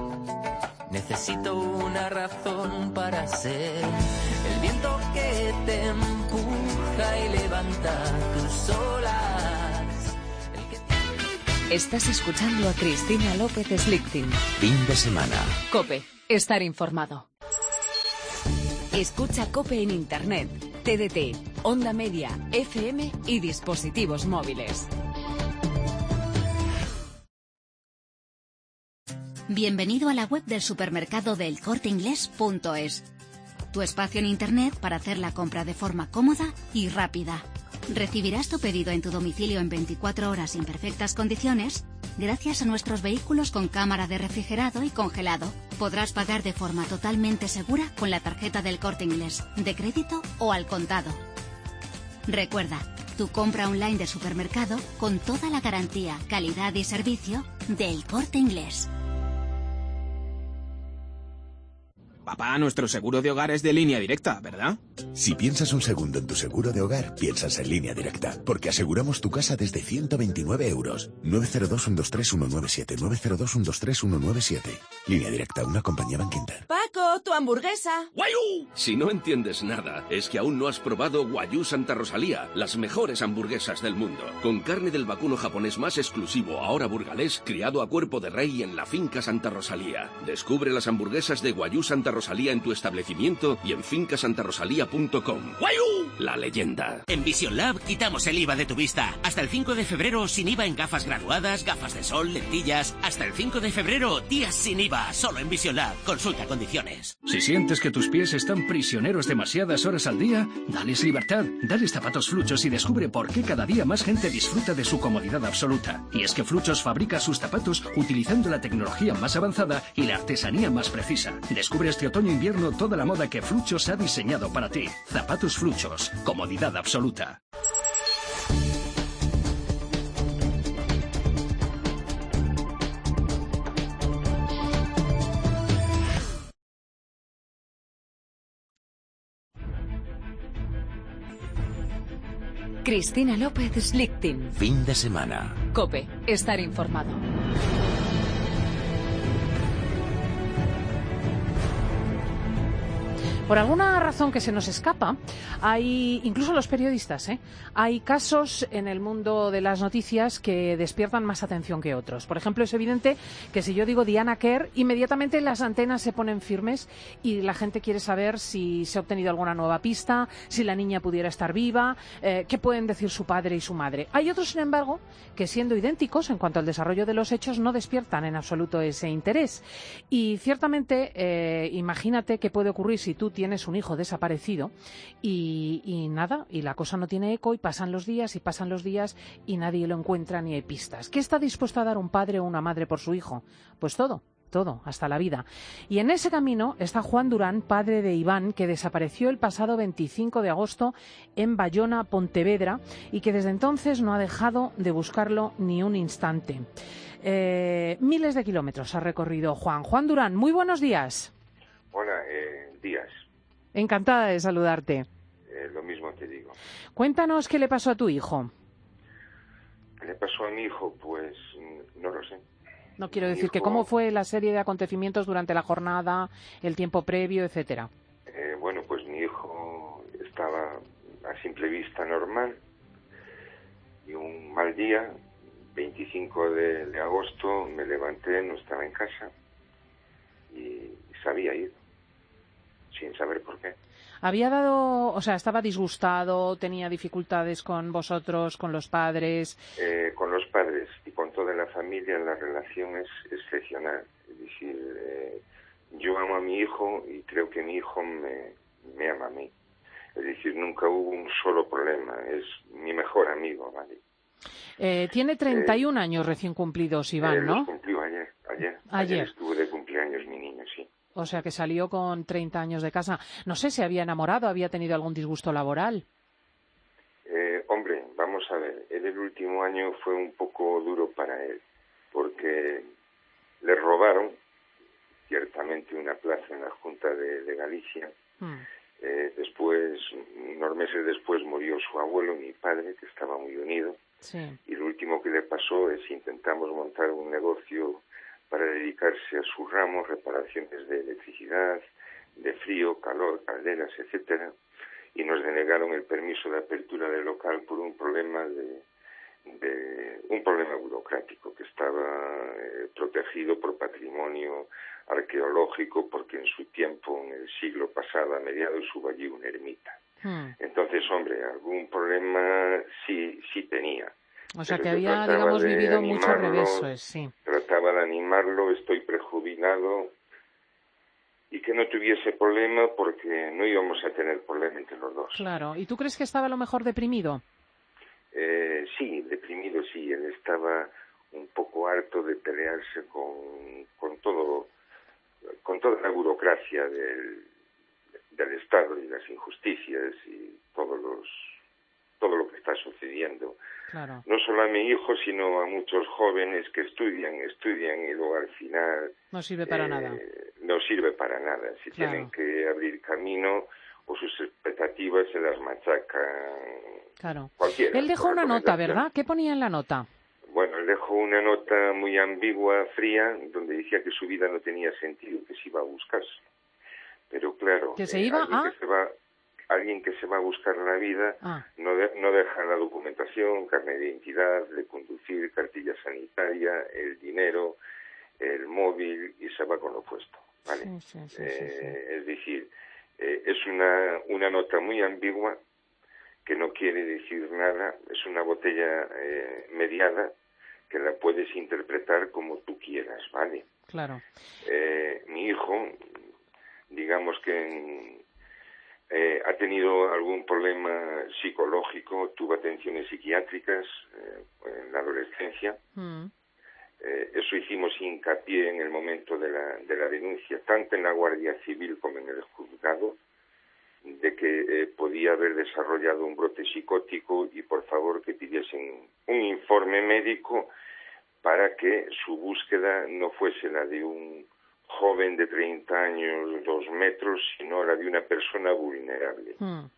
Speaker 7: Necesito una razón para ser el viento que te empuja y levanta tus olas.
Speaker 1: Estás escuchando a Cristina López Slichting.
Speaker 9: Fin de semana.
Speaker 1: COPE. Estar informado.
Speaker 6: Escucha COPE en Internet, TDT, Onda Media, FM y dispositivos móviles. Bienvenido a la web del supermercado del Corteinglés.es. Tu espacio en Internet para hacer la compra de forma cómoda y rápida. Recibirás tu pedido en tu domicilio en 24 horas en perfectas condiciones gracias a nuestros vehículos con cámara de refrigerado y congelado. Podrás pagar de forma totalmente segura con la tarjeta del Corte Inglés, de crédito o al contado. Recuerda, tu compra online de supermercado con toda la garantía, calidad y servicio del Corte Inglés.
Speaker 9: Papá, nuestro seguro de hogar es de Línea Directa, ¿verdad?
Speaker 10: Si piensas un segundo en tu seguro de hogar, piensas en Línea Directa, porque aseguramos tu casa desde 129 euros. 902-123-197, 902-123-197. Línea Directa, una compañía Bankinter.
Speaker 11: Paco, tu hamburguesa.
Speaker 12: ¡Guayú! Si no entiendes nada, es que aún no has probado Guayú Santa Rosalía, las mejores hamburguesas del mundo. Con carne del vacuno japonés más exclusivo, ahora burgalés, criado a cuerpo de rey en la finca Santa Rosalía. Descubre las hamburguesas de Guayú Santa Rosalía en tu establecimiento y en fincasantarosalía.com. ¡Guayú! La leyenda.
Speaker 13: En Vision Lab quitamos el IVA de tu vista. Hasta el 5 de febrero sin IVA en gafas graduadas, gafas de sol, lentillas. Hasta el 5 de febrero, días sin IVA. Solo en Vision Lab. Consulta condiciones.
Speaker 14: Si sientes que tus pies están prisioneros demasiadas horas al día, dales libertad. Dales zapatos Fluchos y descubre por qué cada día más gente disfruta de su comodidad absoluta. Y es que Fluchos fabrica sus zapatos utilizando la tecnología más avanzada y la artesanía más precisa. Descubre este otoño-invierno toda la moda que Fluchos ha diseñado para ti. Zapatos Fluchos. Comodidad absoluta.
Speaker 1: Cristina López Slichting.
Speaker 10: Fin de semana.
Speaker 1: COPE. Estar informado.
Speaker 3: Por alguna razón que se nos escapa, hay, incluso los periodistas, hay casos en el mundo de las noticias que despiertan más atención que otros. Por ejemplo, es evidente que si yo digo Diana Kerr, inmediatamente las antenas se ponen firmes y la gente quiere saber si se ha obtenido alguna nueva pista, si la niña pudiera estar viva, qué pueden decir su padre y su madre. Hay otros, sin embargo, que siendo idénticos en cuanto al desarrollo de los hechos, no despiertan en absoluto ese interés. Y ciertamente, imagínate qué puede ocurrir si tú tienes un hijo desaparecido y nada, y la cosa no tiene eco y pasan los días y nadie lo encuentra ni hay pistas. ¿Qué está dispuesto a dar un padre o una madre por su hijo? Pues todo, hasta la vida. Y en ese camino está Juan Durán, padre de Iván, que desapareció el pasado 25 de agosto en Bayona, Pontevedra, y que desde entonces no ha dejado de buscarlo ni un instante. Miles de kilómetros ha recorrido Juan. Juan Durán, muy buenos días.
Speaker 15: Hola, días.
Speaker 3: Encantada de saludarte.
Speaker 15: Lo mismo te digo.
Speaker 3: Cuéntanos qué le pasó a tu hijo.
Speaker 15: ¿Qué le pasó a mi hijo? Pues no lo sé.
Speaker 3: No quiero decir que cómo fue la serie de acontecimientos durante la jornada, el tiempo previo, etcétera.
Speaker 15: Bueno, pues mi hijo estaba a simple vista normal y un mal día, 25 de agosto, me levanté, no estaba en casa y se había ido, sin saber por qué.
Speaker 3: Estaba disgustado, tenía dificultades con vosotros, con los padres.
Speaker 15: Con los padres y con toda la familia la relación es excepcional. Es decir, yo amo a mi hijo y creo que mi hijo me ama a mí. Es decir, nunca hubo un solo problema. Es mi mejor amigo, ¿vale?
Speaker 3: Tiene 31 años recién cumplidos, Iván, ¿no?
Speaker 15: Los cumplió ayer estuvo de cumpleaños mi niño, sí.
Speaker 3: O sea que salió con 30 años de casa. No sé, ¿se había enamorado? ¿Había tenido algún disgusto laboral?
Speaker 15: Hombre, vamos a ver. El último año fue un poco duro para él, porque le robaron ciertamente una plaza en la Junta de Galicia. Después, unos meses después, murió su abuelo, mi padre, que estaba muy unido.
Speaker 3: Sí.
Speaker 15: Y lo último que le pasó es intentamos montar un negocio para dedicarse a su ramo, reparaciones de electricidad, de frío, calor, calderas, etcétera, y nos denegaron el permiso de apertura del local por un problema un problema burocrático que estaba protegido por patrimonio arqueológico, porque en su tiempo, en el siglo pasado, a mediados, hubo allí una ermita. Entonces, hombre, algún problema sí tenía.
Speaker 3: O sea, que había, digamos, vivido muchos reveses, sí.
Speaker 15: Trataba de animarlo, estoy prejubilado, y que no tuviese problema porque no íbamos a tener problema entre los dos.
Speaker 3: Claro. ¿Y tú crees que estaba a lo mejor deprimido?
Speaker 15: Sí, deprimido sí. Él estaba un poco harto de pelearse con toda la burocracia del Estado y las injusticias y todos todo lo que está sucediendo.
Speaker 3: Claro.
Speaker 15: No solo a mi hijo, sino a muchos jóvenes que estudian y luego al final...
Speaker 3: No sirve para nada.
Speaker 15: No sirve para nada. Si
Speaker 3: Claro.
Speaker 15: tienen que abrir camino o sus expectativas se las machacan.
Speaker 3: Claro.
Speaker 15: Cualquiera.
Speaker 3: Él dejó una nota, ¿verdad? ¿Qué ponía en la nota?
Speaker 15: Bueno, él dejó una nota muy ambigua, fría, donde decía que su vida no tenía sentido, que se iba a buscarse. Pero claro,
Speaker 3: ¿Que se iba a...?
Speaker 15: Alguien que se va a buscar la vida
Speaker 3: Ah.
Speaker 15: no deja la documentación, carnet de identidad, de conducir, cartilla sanitaria, el dinero, el móvil y se va con lo puesto, ¿vale?
Speaker 3: Sí.
Speaker 15: Es decir, es una nota muy ambigua que no quiere decir nada, es una botella mediada que la puedes interpretar como tú quieras, ¿vale?
Speaker 3: Claro.
Speaker 15: Mi hijo, digamos que ha tenido algún problema psicológico, tuvo atenciones psiquiátricas en la adolescencia. Eso hicimos hincapié en el momento de la denuncia, tanto en la Guardia Civil como en el juzgado, de que podía haber desarrollado un brote psicótico y por favor que pidiesen un informe médico para que su búsqueda no fuese la de un joven de 30 años, 2 metros, sino la de una persona vulnerable.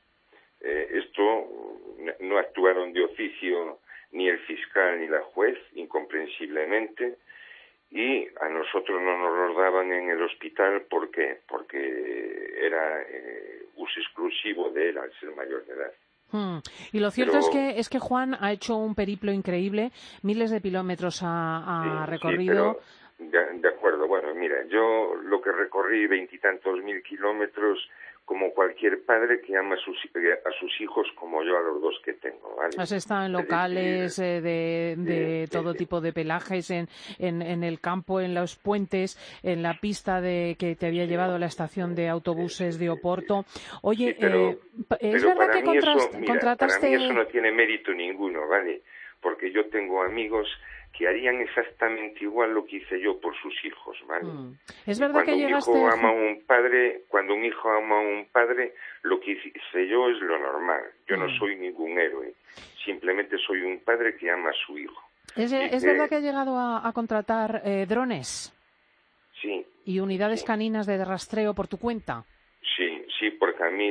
Speaker 15: Esto no actuaron de oficio ni el fiscal ni la juez, incomprensiblemente, y a nosotros no nos los daban en el hospital. ¿Por qué? Porque era uso exclusivo de él al ser mayor de edad.
Speaker 3: Y lo cierto es que Juan ha hecho un periplo increíble, miles de kilómetros ha recorrido.
Speaker 15: Sí, pero, de acuerdo, bueno, mira, yo lo que recorrí 20 y tantos mil kilómetros, como cualquier padre que ama a sus hijos como yo a los 2 que tengo, ¿vale?
Speaker 3: Has estado en locales de todo tipo de pelajes, en el campo, en los puentes, en la pista que te había llevado a la estación de autobuses de Oporto. Oye, ¿es verdad que contrataste...?
Speaker 15: Para mí eso no tiene mérito ninguno, ¿vale? Porque yo tengo amigos que harían exactamente igual lo que hice yo por sus hijos, ¿vale?
Speaker 3: Es verdad que llegaste...
Speaker 15: Cuando un hijo ama a un padre, lo que hice yo es lo normal. Yo no soy ningún héroe. Simplemente soy un padre que ama a su hijo.
Speaker 3: ¿Es verdad que has llegado a contratar drones?
Speaker 15: Sí.
Speaker 3: ¿Y unidades caninas de rastreo por tu cuenta?
Speaker 15: Sí, porque a mí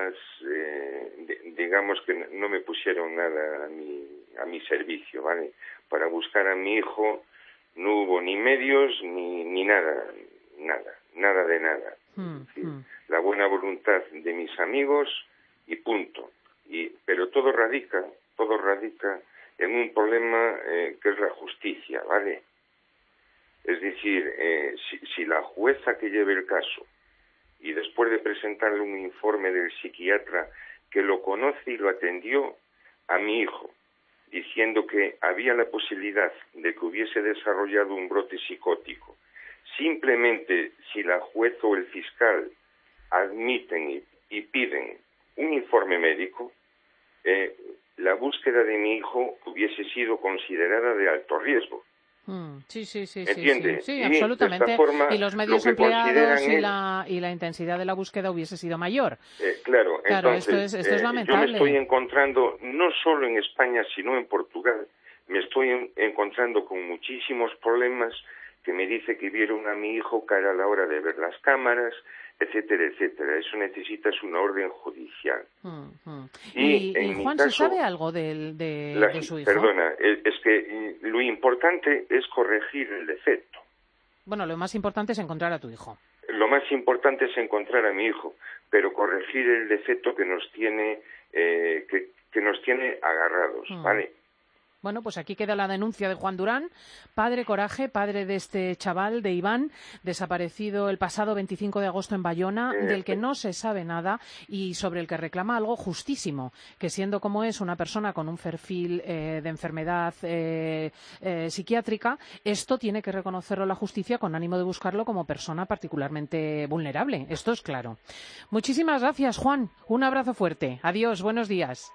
Speaker 15: digamos que no me pusieron nada a mi servicio, ¿vale? Para buscar a mi hijo no hubo ni medios ni nada de nada. La buena voluntad de mis amigos y punto. Pero todo radica en un problema que es la justicia, ¿vale? Es decir, si la jueza que lleve el caso y después de presentarle un informe del psiquiatra que lo conoce y lo atendió a mi hijo, diciendo que había la posibilidad de que hubiese desarrollado un brote psicótico, simplemente si la juez o el fiscal admiten y piden un informe médico, la búsqueda de mi hijo hubiese sido considerada de alto riesgo.
Speaker 3: Sí,
Speaker 15: ¿Entiende?
Speaker 3: sí,
Speaker 15: y
Speaker 3: absolutamente.
Speaker 15: Forma,
Speaker 3: y los medios empleados y la intensidad de la búsqueda hubiese sido mayor.
Speaker 15: Claro, entonces,
Speaker 3: esto es lamentable.
Speaker 15: Yo me estoy encontrando, no solo en España, sino en Portugal, me estoy encontrando con muchísimos problemas que me dice que vieron a mi hijo cara a la hora de ver las cámaras, etcétera, etcétera. Eso necesitas una orden judicial.
Speaker 3: ¿Y Juan,
Speaker 15: caso,
Speaker 3: se sabe algo de su hijo?
Speaker 15: Perdona, es que lo importante es corregir el defecto.
Speaker 3: Bueno, lo más importante es encontrar a tu hijo.
Speaker 15: Lo más importante es encontrar a mi hijo, pero corregir el defecto que nos tiene que nos tiene agarrados, ¿vale?
Speaker 3: Bueno, pues aquí queda la denuncia de Juan Durán, padre Coraje, padre de este chaval, de Iván, desaparecido el pasado 25 de agosto en Bayona, del que no se sabe nada y sobre el que reclama algo justísimo, que siendo como es una persona con un perfil de enfermedad psiquiátrica, esto tiene que reconocerlo la justicia con ánimo de buscarlo como persona particularmente vulnerable. Esto es claro. Muchísimas gracias, Juan. Un abrazo fuerte. Adiós, buenos días.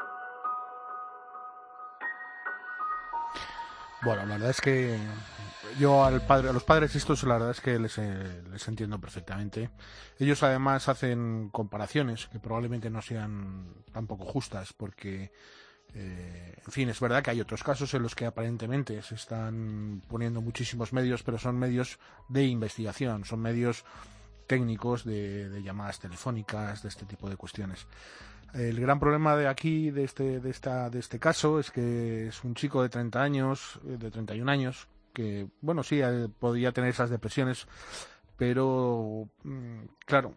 Speaker 11: Bueno, la verdad es que Yo a los padres estos la verdad es que les entiendo perfectamente. Ellos además hacen comparaciones que probablemente no sean tampoco justas porque, en fin, es verdad que hay otros casos en los que aparentemente se están poniendo muchísimos medios, pero son medios de investigación, son medios técnicos de llamadas telefónicas, de este tipo de cuestiones. El gran problema de aquí, de este caso, es que es un chico de 30 años, de 31 años, que, bueno, sí, podía tener esas depresiones, pero, claro,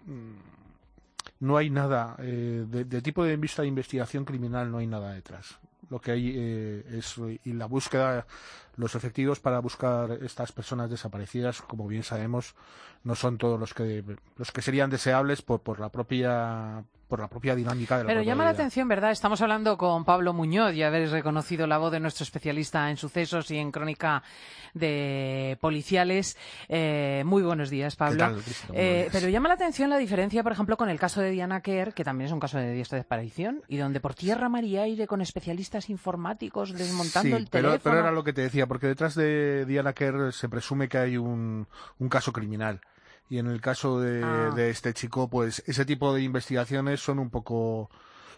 Speaker 11: no hay nada, de tipo de vista de investigación criminal no hay nada detrás. Lo que hay y la búsqueda, los efectivos para buscar estas personas desaparecidas, como bien sabemos, no son todos los que serían deseables por la propia dinámica de la
Speaker 3: Pero
Speaker 11: propia
Speaker 3: llama la
Speaker 11: vida.
Speaker 3: atención, ¿verdad? Estamos hablando con Pablo Muñoz, ya habéis reconocido la voz de nuestro especialista en sucesos y en crónica de policiales. Muy buenos días, Pablo.
Speaker 11: ¿Qué tal, Cristo? Buenos días.
Speaker 3: Pero llama la atención la diferencia, por ejemplo, con el caso de Diana Quer, que también es un caso de desaparición, y donde por tierra, mar y aire, con especialistas informáticos desmontando el teléfono.
Speaker 11: Pero era lo que te decía, porque detrás de Diana Quer se presume que hay un caso criminal. Y en el caso de este chico, pues ese tipo de investigaciones son un poco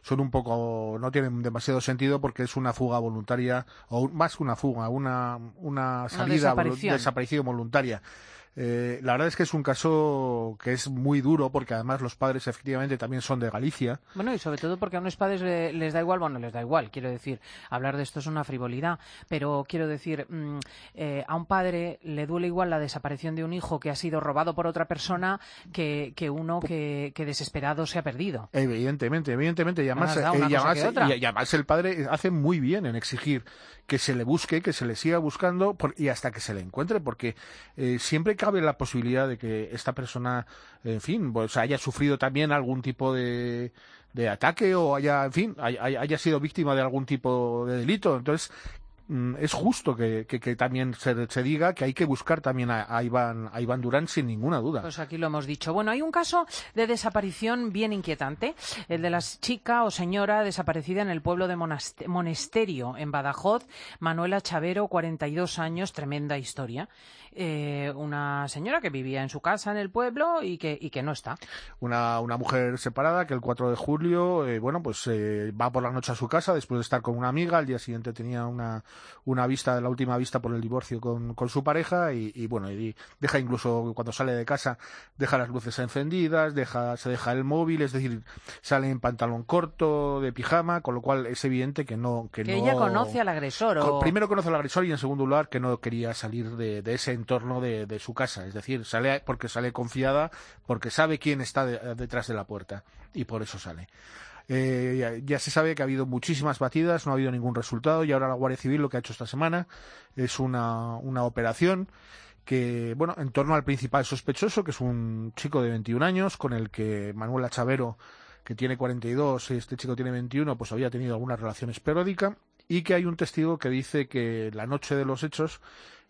Speaker 11: no tienen demasiado sentido porque es una fuga voluntaria, o más que una fuga, una salida, desaparición voluntaria. La verdad es que es un caso que es muy duro porque además los padres efectivamente también son de Galicia.
Speaker 3: Bueno, y sobre todo porque a unos padres les da igual, bueno, les da igual, quiero decir, hablar de esto es una frivolidad, pero quiero decir, a un padre le duele igual la desaparición de un hijo que ha sido robado por otra persona que uno que desesperado se ha perdido.
Speaker 11: Evidentemente, y además el padre hace muy bien en exigir que se le busque, que se le siga buscando y hasta que se le encuentre, porque siempre cabe la posibilidad de que esta persona, en fin, pues haya sufrido también algún tipo de ataque o haya sido víctima de algún tipo de delito. Entonces, es justo que también se diga que hay que buscar también a Iván Durán sin ninguna duda.
Speaker 3: Pues aquí lo hemos dicho. Bueno, hay un caso de desaparición bien inquietante, el de la chica o señora desaparecida en el pueblo de Monesterio, en Badajoz, Manuela Chavero, 42 años, tremenda historia. Una señora que vivía en su casa en el pueblo y que no está.
Speaker 11: Una mujer separada que el 4 de julio, va por la noche a su casa después de estar con una amiga. Al día siguiente tenía la última vista por el divorcio con su pareja y deja, incluso cuando sale de casa, deja las luces encendidas, se deja el móvil, es decir, sale en pantalón corto, de pijama, con lo cual es evidente que
Speaker 3: ella conoce al agresor.
Speaker 11: Primero conoce al agresor y en segundo lugar que no quería salir de ese entorno de su casa, es decir, sale porque sale confiada, porque sabe quién está detrás de la puerta y por eso sale. Ya se sabe que ha habido muchísimas batidas, no ha habido ningún resultado y ahora la Guardia Civil lo que ha hecho esta semana es una operación que, en torno al principal sospechoso, que es un chico de 21 años con el que Manuela Chavero, que tiene 42, este chico tiene 21, pues había tenido alguna relación esporádica y que hay un testigo que dice que la noche de los hechos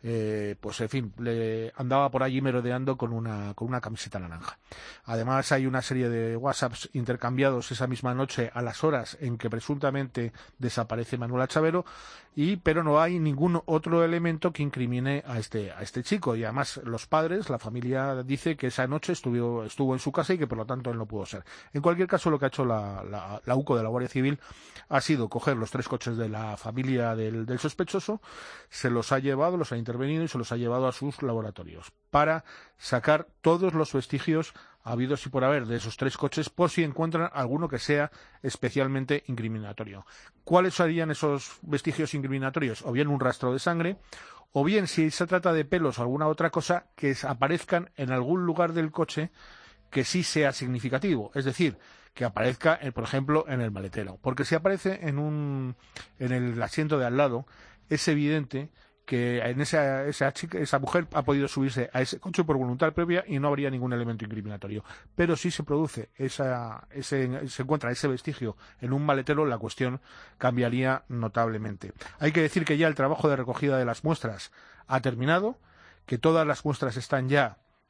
Speaker 11: le andaba por allí merodeando con una camiseta naranja. Además hay una serie de WhatsApps intercambiados esa misma noche a las horas en que presuntamente desaparece Manuela Chavero, pero no hay ningún otro elemento que incrimine a este chico y además los padres, la familia dice que esa noche estuvo en su casa y que por lo tanto él no pudo ser. En cualquier caso, lo que ha hecho la UCO de la Guardia Civil ha sido coger los 3 coches de la familia del sospechoso, los ha intervenido y se los ha llevado a sus laboratorios para sacar todos los vestigios habidos y por haber de esos 3 coches por si encuentran alguno que sea especialmente incriminatorio. ¿Cuáles serían esos vestigios incriminatorios? O bien un rastro de sangre, o bien, si se trata de pelos o alguna otra cosa, que aparezcan en algún lugar del coche que sí sea significativo, es decir, que aparezca, por ejemplo, en el maletero. Porque si aparece en el asiento de al lado, es evidente que en esa mujer ha podido subirse a ese coche por voluntad propia y no habría ningún elemento incriminatorio. Pero si se produce se encuentra ese vestigio en un maletero, la cuestión cambiaría notablemente. Hay que decir que ya el trabajo de recogida de las muestras ha terminado, que todas las muestras están ya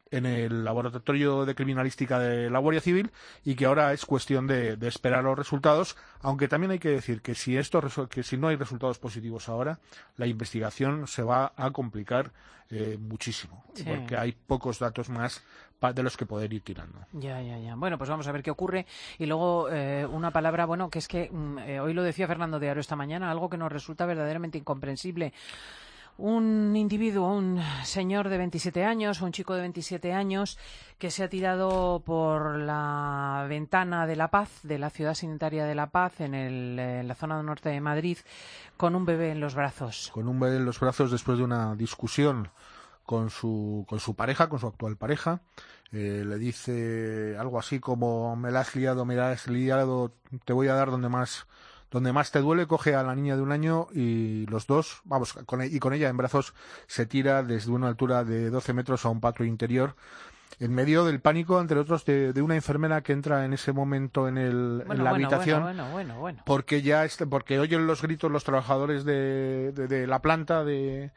Speaker 11: en el laboratorio de criminalística de la Guardia Civil y que ahora es cuestión de esperar los resultados, aunque también hay que decir que si no hay resultados positivos ahora, la investigación se va a complicar muchísimo, porque hay pocos datos más de los que poder ir tirando.
Speaker 3: Ya. Bueno, pues vamos a ver qué ocurre. Y luego una palabra, que es que hoy lo decía Fernando de Aro esta mañana, algo que nos resulta verdaderamente incomprensible. Un individuo, un señor de 27 años, un chico de 27 años, que se ha tirado por la ventana de La Paz, de la ciudad sanitaria de La Paz, en la zona norte de Madrid, con un bebé en los brazos.
Speaker 11: Con un bebé en los brazos después de una discusión con su pareja, con su actual pareja. Le dice algo así como: me la has liado, te voy a dar donde más te duele. Coge a la niña de 1 año y los dos, con ella en brazos, se tira desde una altura de 12 metros a un patio interior, en medio del pánico, entre otros, de una enfermera que entra en ese momento en la habitación.
Speaker 3: Bueno.
Speaker 11: Porque oyen los gritos los trabajadores de la planta de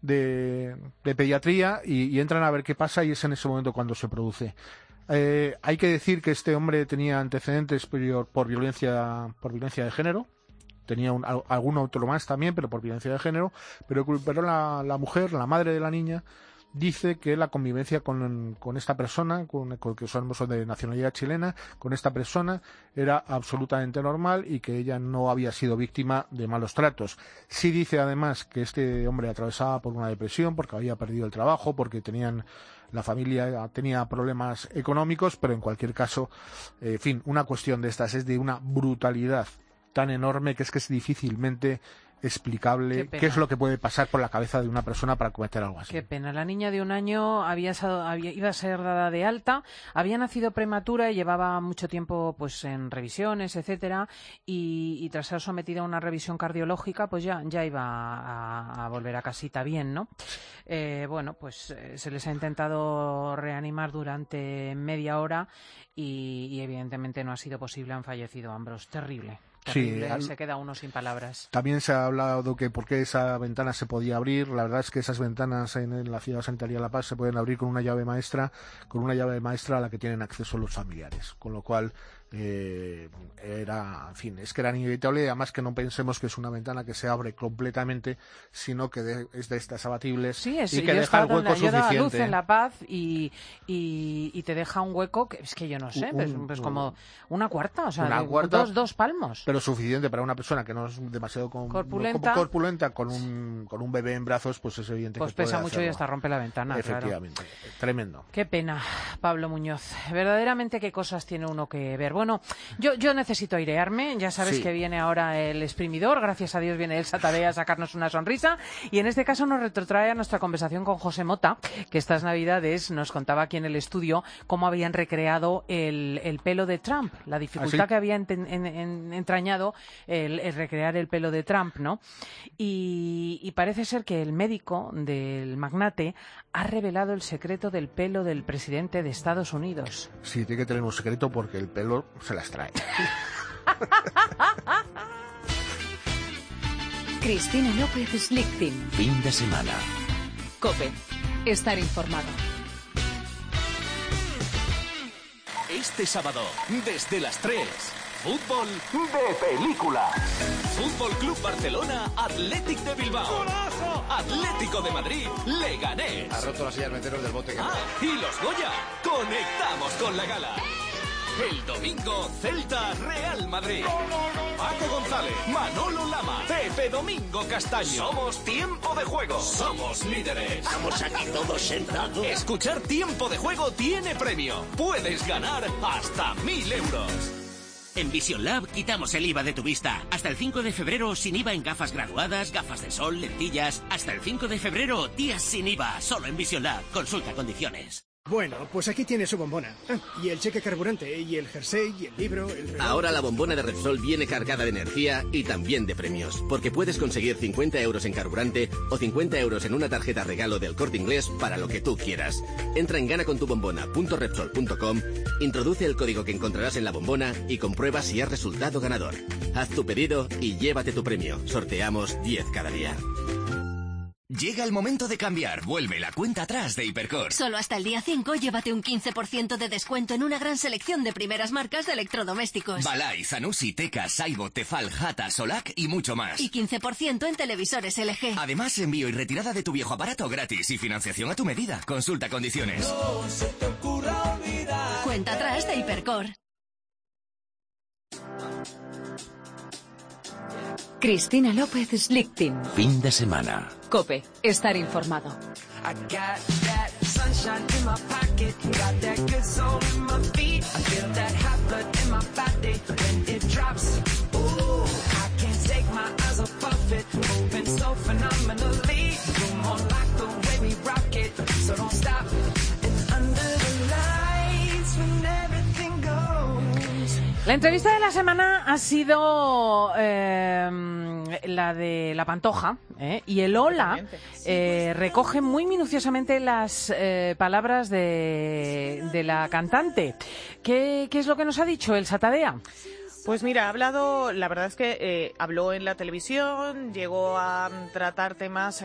Speaker 11: pediatría y entran a ver qué pasa, y es en ese momento cuando se produce. Hay que decir que este hombre tenía antecedentes por violencia de género. Tenía algún otro más también, pero por violencia de género. Pero la mujer, la madre de la niña, dice que la convivencia con esta persona, que son de nacionalidad chilena, con esta persona era absolutamente normal y que ella no había sido víctima de malos tratos. Sí dice además que este hombre atravesaba por una depresión porque había perdido el trabajo, porque la familia tenía problemas económicos, pero en cualquier caso, una cuestión de estas es de una brutalidad tan enorme que es difícilmente explicable qué es lo que puede pasar por la cabeza de una persona para cometer algo así.
Speaker 3: Qué pena. La niña de 1 año iba a ser dada de alta, había nacido prematura y llevaba mucho tiempo en revisiones, etcétera, y tras ser sometida a una revisión cardiológica, pues ya iba a volver a casita bien, ¿no? Se les ha intentado reanimar durante media hora y evidentemente no ha sido posible, han fallecido ambos. Terrible. Sí, se queda uno sin palabras.
Speaker 11: También se ha hablado que por qué esa ventana se podía abrir. La verdad es que esas ventanas en la ciudad sanitaria de La Paz se pueden abrir con una llave maestra a la que tienen acceso los familiares, con lo cual era inevitable. Además, que no pensemos que es una ventana que se abre completamente, sino que es de estas abatibles y que deja el hueco suficiente. Yo daba luz
Speaker 3: en La Paz y te deja un hueco que es que yo no sé, pues como una cuarta, o sea, dos palmos.
Speaker 11: Pero suficiente para una persona que no es demasiado corpulenta con un bebé en brazos, pues es evidente
Speaker 3: pues
Speaker 11: que
Speaker 3: pesa mucho y hasta rompe la ventana.
Speaker 11: Efectivamente, claro. Tremendo.
Speaker 3: Qué pena, Pablo Muñoz. Verdaderamente qué cosas tiene uno que ver. Bueno, yo necesito airearme, ya sabes que viene ahora el exprimidor, gracias a Dios viene Elsa Tadea a sacarnos una sonrisa, y en este caso nos retrotrae a nuestra conversación con José Mota, que estas navidades nos contaba aquí en el estudio cómo habían recreado el pelo de Trump, la dificultad que había entrañado el recrear el pelo de Trump, ¿no? Y parece ser que el médico del magnate ha revelado el secreto del pelo del presidente de Estados Unidos.
Speaker 11: Sí, tiene que tener un secreto porque el pelo se las trae.
Speaker 1: Cristina López Slichting.
Speaker 10: Fin de semana.
Speaker 1: COPE. Estar informado.
Speaker 16: Este sábado, desde las 3, fútbol de película. Fútbol Club Barcelona, Athletic de Bilbao. ¡Golazo! Atlético de Madrid, Leganés.
Speaker 17: Ha roto las sillas meteros del bote.
Speaker 16: Y los Goya, conectamos con la gala. El domingo, Celta Real Madrid. Paco González, Manolo Lama, Pepe Domingo Castaño. Somos Tiempo de Juego. Somos líderes.
Speaker 18: Estamos aquí todos sentados.
Speaker 16: Escuchar Tiempo de Juego tiene premio. Puedes ganar hasta 1.000 euros.
Speaker 13: En Vision Lab quitamos el IVA de tu vista. Hasta el 5 de febrero sin IVA en gafas graduadas, gafas de sol, lentillas. Hasta el 5 de febrero, días sin IVA. Solo en Vision Lab. Consulta condiciones.
Speaker 19: Bueno, pues aquí tiene su bombona. Y el cheque carburante, y el jersey, y el libro, el reloj.
Speaker 20: Ahora la bombona de Repsol viene cargada de energía y también de premios, porque puedes conseguir 50 euros en carburante o 50 euros en una tarjeta regalo del Corte Inglés para lo que tú quieras. Entra en ganacontubombona.repsol.com, introduce el código que encontrarás en la bombona y comprueba si has resultado ganador. Haz tu pedido y llévate tu premio. Sorteamos 10 cada día.
Speaker 17: Llega el momento de cambiar. Vuelve la cuenta atrás de Hipercor.
Speaker 21: Solo hasta el día 5 llévate un 15% de descuento en una gran selección de primeras marcas de electrodomésticos.
Speaker 17: Balay, Zanussi, Teka, Saibo, Tefal, Jata, Solac y mucho más.
Speaker 21: Y 15% en televisores LG.
Speaker 17: Además, envío y retirada de tu viejo aparato gratis y financiación a tu medida. Consulta condiciones.
Speaker 7: No se te ocurra olvidar.
Speaker 21: Cuenta atrás de Hipercor.
Speaker 1: Cristina López Slichting.
Speaker 10: Fin de semana.
Speaker 1: COPE. Estar informado.
Speaker 7: I got that sunshine in my pocket, got that good soul in my feet. I feel that hot blood in my body when it drops. Ooh, I can't take my eyes off of it, moving so phenomenally. You're more like the way we rock it, so don't stop. And under the lights when everything goes.
Speaker 3: La entrevista de la semana ha sido la de La Pantoja, y el Hola recoge muy minuciosamente las palabras de la cantante. ¿Qué es lo que nos ha dicho Elsa Tadea?
Speaker 22: Pues mira, ha hablado, la verdad es que habló en la televisión, llegó a tratar temas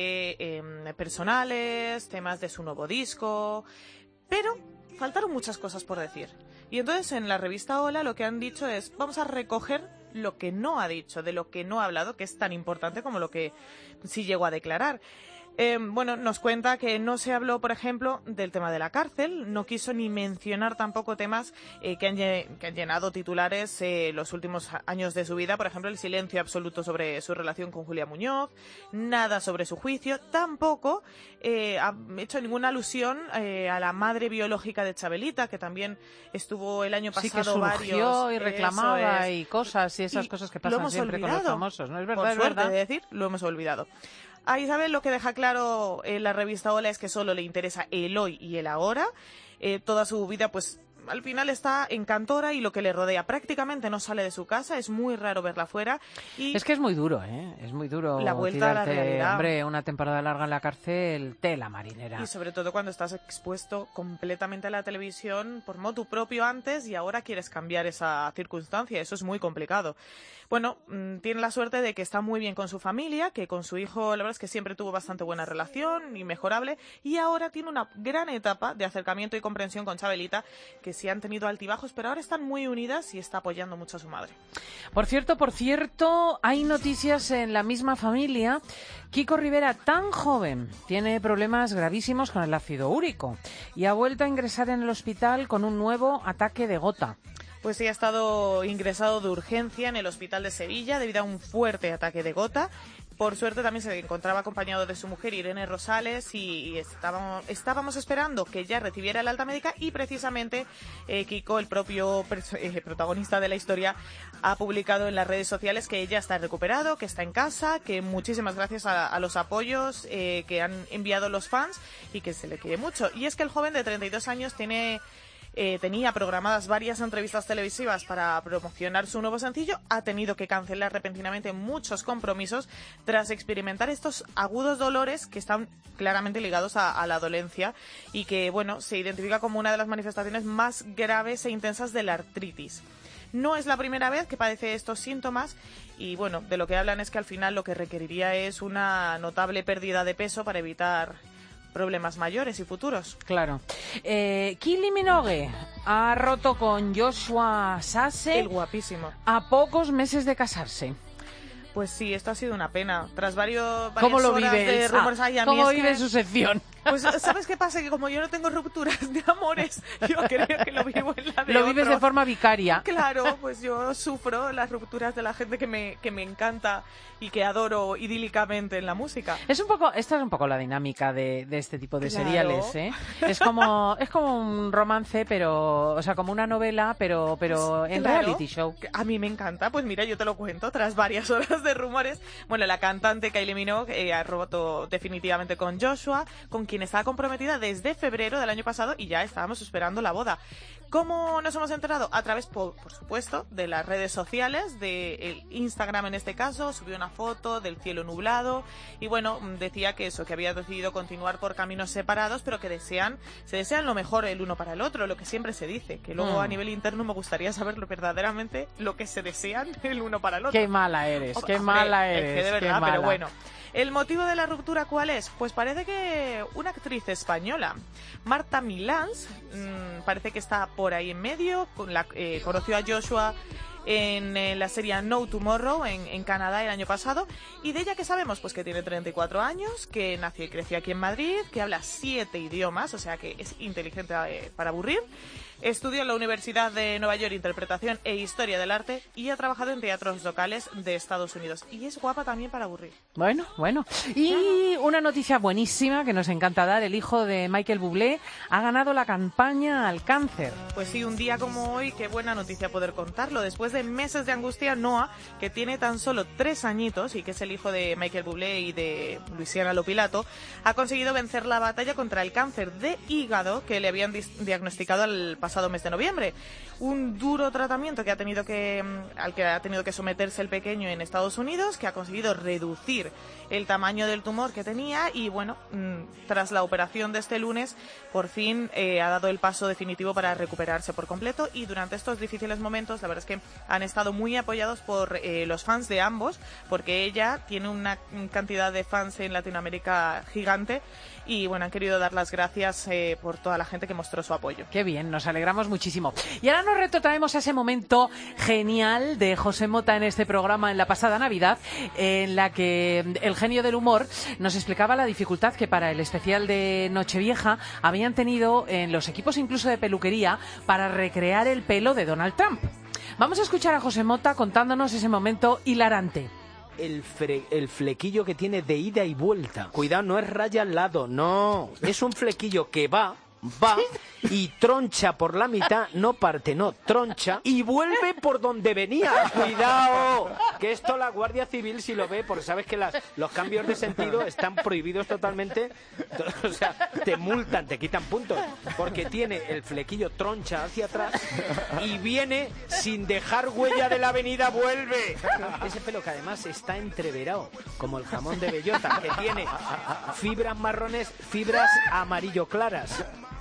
Speaker 22: de personales, temas de su nuevo disco, pero faltaron muchas cosas por decir. Y entonces en la revista Hola lo que han dicho es, vamos a recoger lo que no ha dicho, de lo que no ha hablado, que es tan importante como lo que sí llegó a declarar. Bueno, nos cuenta que no se habló, por ejemplo, del tema de la cárcel, no quiso ni mencionar tampoco temas que han llenado titulares los últimos años de su vida, por ejemplo, el silencio absoluto sobre su relación con Julia Muñoz, nada sobre su juicio, tampoco ha hecho ninguna alusión a la madre biológica de Chabelita, que también estuvo el año pasado
Speaker 3: sí, que surgió
Speaker 22: varios,
Speaker 3: y reclamaba y cosas y esas cosas que pasan siempre con los famosos, ¿no? Es verdad,
Speaker 22: por
Speaker 3: es
Speaker 22: suerte
Speaker 3: verdad.
Speaker 22: de decir, lo hemos olvidado. A Isabel lo que deja claro en la revista Hola es que solo le interesa el hoy y el ahora. Toda su vida, pues, al final está en Cantora y lo que le rodea. Prácticamente no sale de su casa, es muy raro verla fuera. Y
Speaker 3: es que es muy duro, Es muy duro
Speaker 22: la vuelta
Speaker 3: tirarte,
Speaker 22: a la realidad.
Speaker 3: Hombre, una temporada larga en la cárcel, tela marinera.
Speaker 22: Y sobre todo cuando estás expuesto completamente a la televisión por motu propio antes y ahora quieres cambiar esa circunstancia. Eso es muy complicado. Bueno, tiene la suerte de que está muy bien con su familia, que con su hijo la verdad es que siempre tuvo bastante buena relación y mejorable, y ahora tiene una gran etapa de acercamiento y comprensión con Chabelita, que sí han tenido altibajos, pero ahora están muy unidas y está apoyando mucho a su madre.
Speaker 3: Por cierto, hay noticias en la misma familia. Kiko Rivera, tan joven, tiene problemas gravísimos con el ácido úrico y ha vuelto a ingresar en el hospital con un nuevo ataque de gota.
Speaker 22: Pues sí, ha estado ingresado de urgencia en el hospital de Sevilla debido a un fuerte ataque de gota. Por suerte también se encontraba acompañado de su mujer Irene Rosales y estábamos esperando que ya recibiera el alta médica y precisamente Kiko, el propio protagonista de la historia, ha publicado en las redes sociales que ya está recuperado, que está en casa, que muchísimas gracias a los apoyos que han enviado los fans y que se le quiere mucho. Y es que el joven de 32 años tenía programadas varias entrevistas televisivas para promocionar su nuevo sencillo, ha tenido que cancelar repentinamente muchos compromisos tras experimentar estos agudos dolores que están claramente ligados a la dolencia y que, bueno, se identifica como una de las manifestaciones más graves e intensas de la artritis. No es la primera vez que padece estos síntomas y, bueno, de lo que hablan es que al final lo que requeriría es una notable pérdida de peso para evitar problemas mayores y futuros.
Speaker 3: Claro. Kylie Minogue ha roto con Joshua Sase.
Speaker 22: El guapísimo.
Speaker 3: A pocos meses de casarse.
Speaker 22: Pues sí, esto ha sido una pena. Tras varias
Speaker 3: ¿Cómo lo
Speaker 22: horas
Speaker 3: vive,
Speaker 22: de rumores,
Speaker 3: ¿Cómo vive su sección?
Speaker 22: Pues, ¿sabes qué pasa? Que como yo no tengo rupturas de amores, yo creo que lo vivo en la de
Speaker 3: Lo vives
Speaker 22: otros.
Speaker 3: de forma vicaria.
Speaker 22: Claro, pues yo sufro las rupturas de la gente que me encanta y que adoro idílicamente en la música.
Speaker 3: Esta es un poco la dinámica de este tipo de
Speaker 22: Claro.
Speaker 3: seriales, ¿eh? Es como un romance, pero, o sea, como una novela, pero en
Speaker 22: Claro.
Speaker 3: reality show.
Speaker 22: A mí me encanta, pues mira, yo te lo cuento, tras varias horas de rumores. Bueno, la cantante Kylie Minogue ha roto definitivamente con Joshua, con quien estaba comprometida desde febrero del año pasado y ya estábamos esperando la boda. ¿Cómo nos hemos enterado? A través, por supuesto, de las redes sociales, de Instagram en este caso. Subió una foto del cielo nublado y bueno, decía que había decidido continuar por caminos separados, pero que se desean lo mejor el uno para el otro, lo que siempre se dice, que luego a nivel interno me gustaría saber verdaderamente lo que se desean el uno para el otro.
Speaker 3: Qué mala eres, qué mala eres.
Speaker 22: Que de verdad,
Speaker 3: qué mala.
Speaker 22: pero bueno. ¿El motivo de la ruptura cuál es? Pues parece que una actriz española, Marta Milans, parece que está por ahí en medio, conoció a Joshua en la serie No Tomorrow en Canadá el año pasado. ¿Y de ella qué sabemos? Pues que tiene 34 años, que nació y creció aquí en Madrid, que habla 7 idiomas, o sea que es inteligente para aburrir. Estudió en la Universidad de Nueva York Interpretación e Historia del Arte y ha trabajado en teatros locales de Estados Unidos. Y es guapa también para aburrir.
Speaker 3: Bueno. Y una noticia buenísima que nos encanta dar. El hijo de Michael Bublé ha ganado la campaña al cáncer.
Speaker 22: Pues sí, un día como hoy, qué buena noticia poder contarlo. Después de meses de angustia, Noah, que tiene tan solo 3 añitos y que es el hijo de Michael Bublé y de Luisiana Lopilato, ha conseguido vencer la batalla contra el cáncer de hígado que le habían diagnosticado al pasado mes de noviembre. Un duro tratamiento al que ha tenido que someterse el pequeño en Estados Unidos, que ha conseguido reducir el tamaño del tumor que tenía y bueno, tras la operación de este lunes, por fin ha dado el paso definitivo para recuperarse por completo y durante estos difíciles momentos, la verdad es que han estado muy apoyados por los fans de ambos, porque ella tiene una cantidad de fans en Latinoamérica gigante y bueno, han querido dar las gracias por toda la gente que mostró su apoyo.
Speaker 3: Qué bien, nos alegramos muchísimo. Y ahora nos retrotraemos a ese momento genial de José Mota en este programa en la pasada Navidad, en la que el genio del humor nos explicaba la dificultad que para el especial de Nochevieja habían tenido en los equipos incluso de peluquería para recrear el pelo de Donald Trump. Vamos a escuchar a José Mota contándonos ese momento hilarante.
Speaker 4: El flequillo que tiene de ida y vuelta. Cuidado, no es raya al lado, no. Es un flequillo que va y troncha por la mitad, no parte, no, troncha y vuelve por donde venía. Cuidado, que esto la Guardia Civil si lo ve, porque sabes que los cambios de sentido están prohibidos totalmente, o sea, te multan, te quitan puntos, porque tiene el flequillo troncha hacia atrás y viene sin dejar huella de la avenida, vuelve. Ese pelo que además está entreverado, como el jamón de bellota, que tiene fibras marrones, fibras amarillo claras.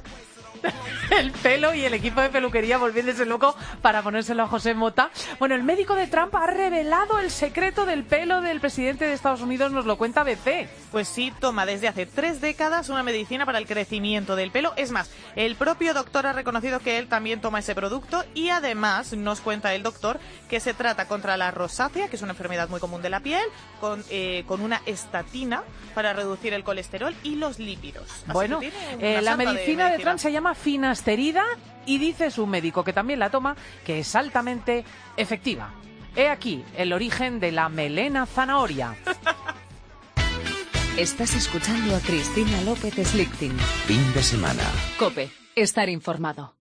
Speaker 3: El pelo y el equipo de peluquería volviéndose loco para ponérselo a José Mota. Bueno, el médico de Trump ha revelado el secreto del pelo del presidente de Estados Unidos, nos lo cuenta ABC.
Speaker 22: Pues sí, toma desde hace 3 décadas una medicina para el crecimiento del pelo. Es más, el propio doctor ha reconocido que él también toma ese producto y además nos cuenta el doctor que se trata contra la rosácea, que es una enfermedad muy común de la piel, con una estatina para reducir el colesterol y los lípidos. Así
Speaker 3: bueno, la medicina de Trump se llama finasterida y dice su médico, que también la toma, que es altamente efectiva. He aquí el origen de la melena zanahoria.
Speaker 1: Estás escuchando a Cristina López Slichting.
Speaker 10: Fin de semana.
Speaker 1: COPE. Estar informado.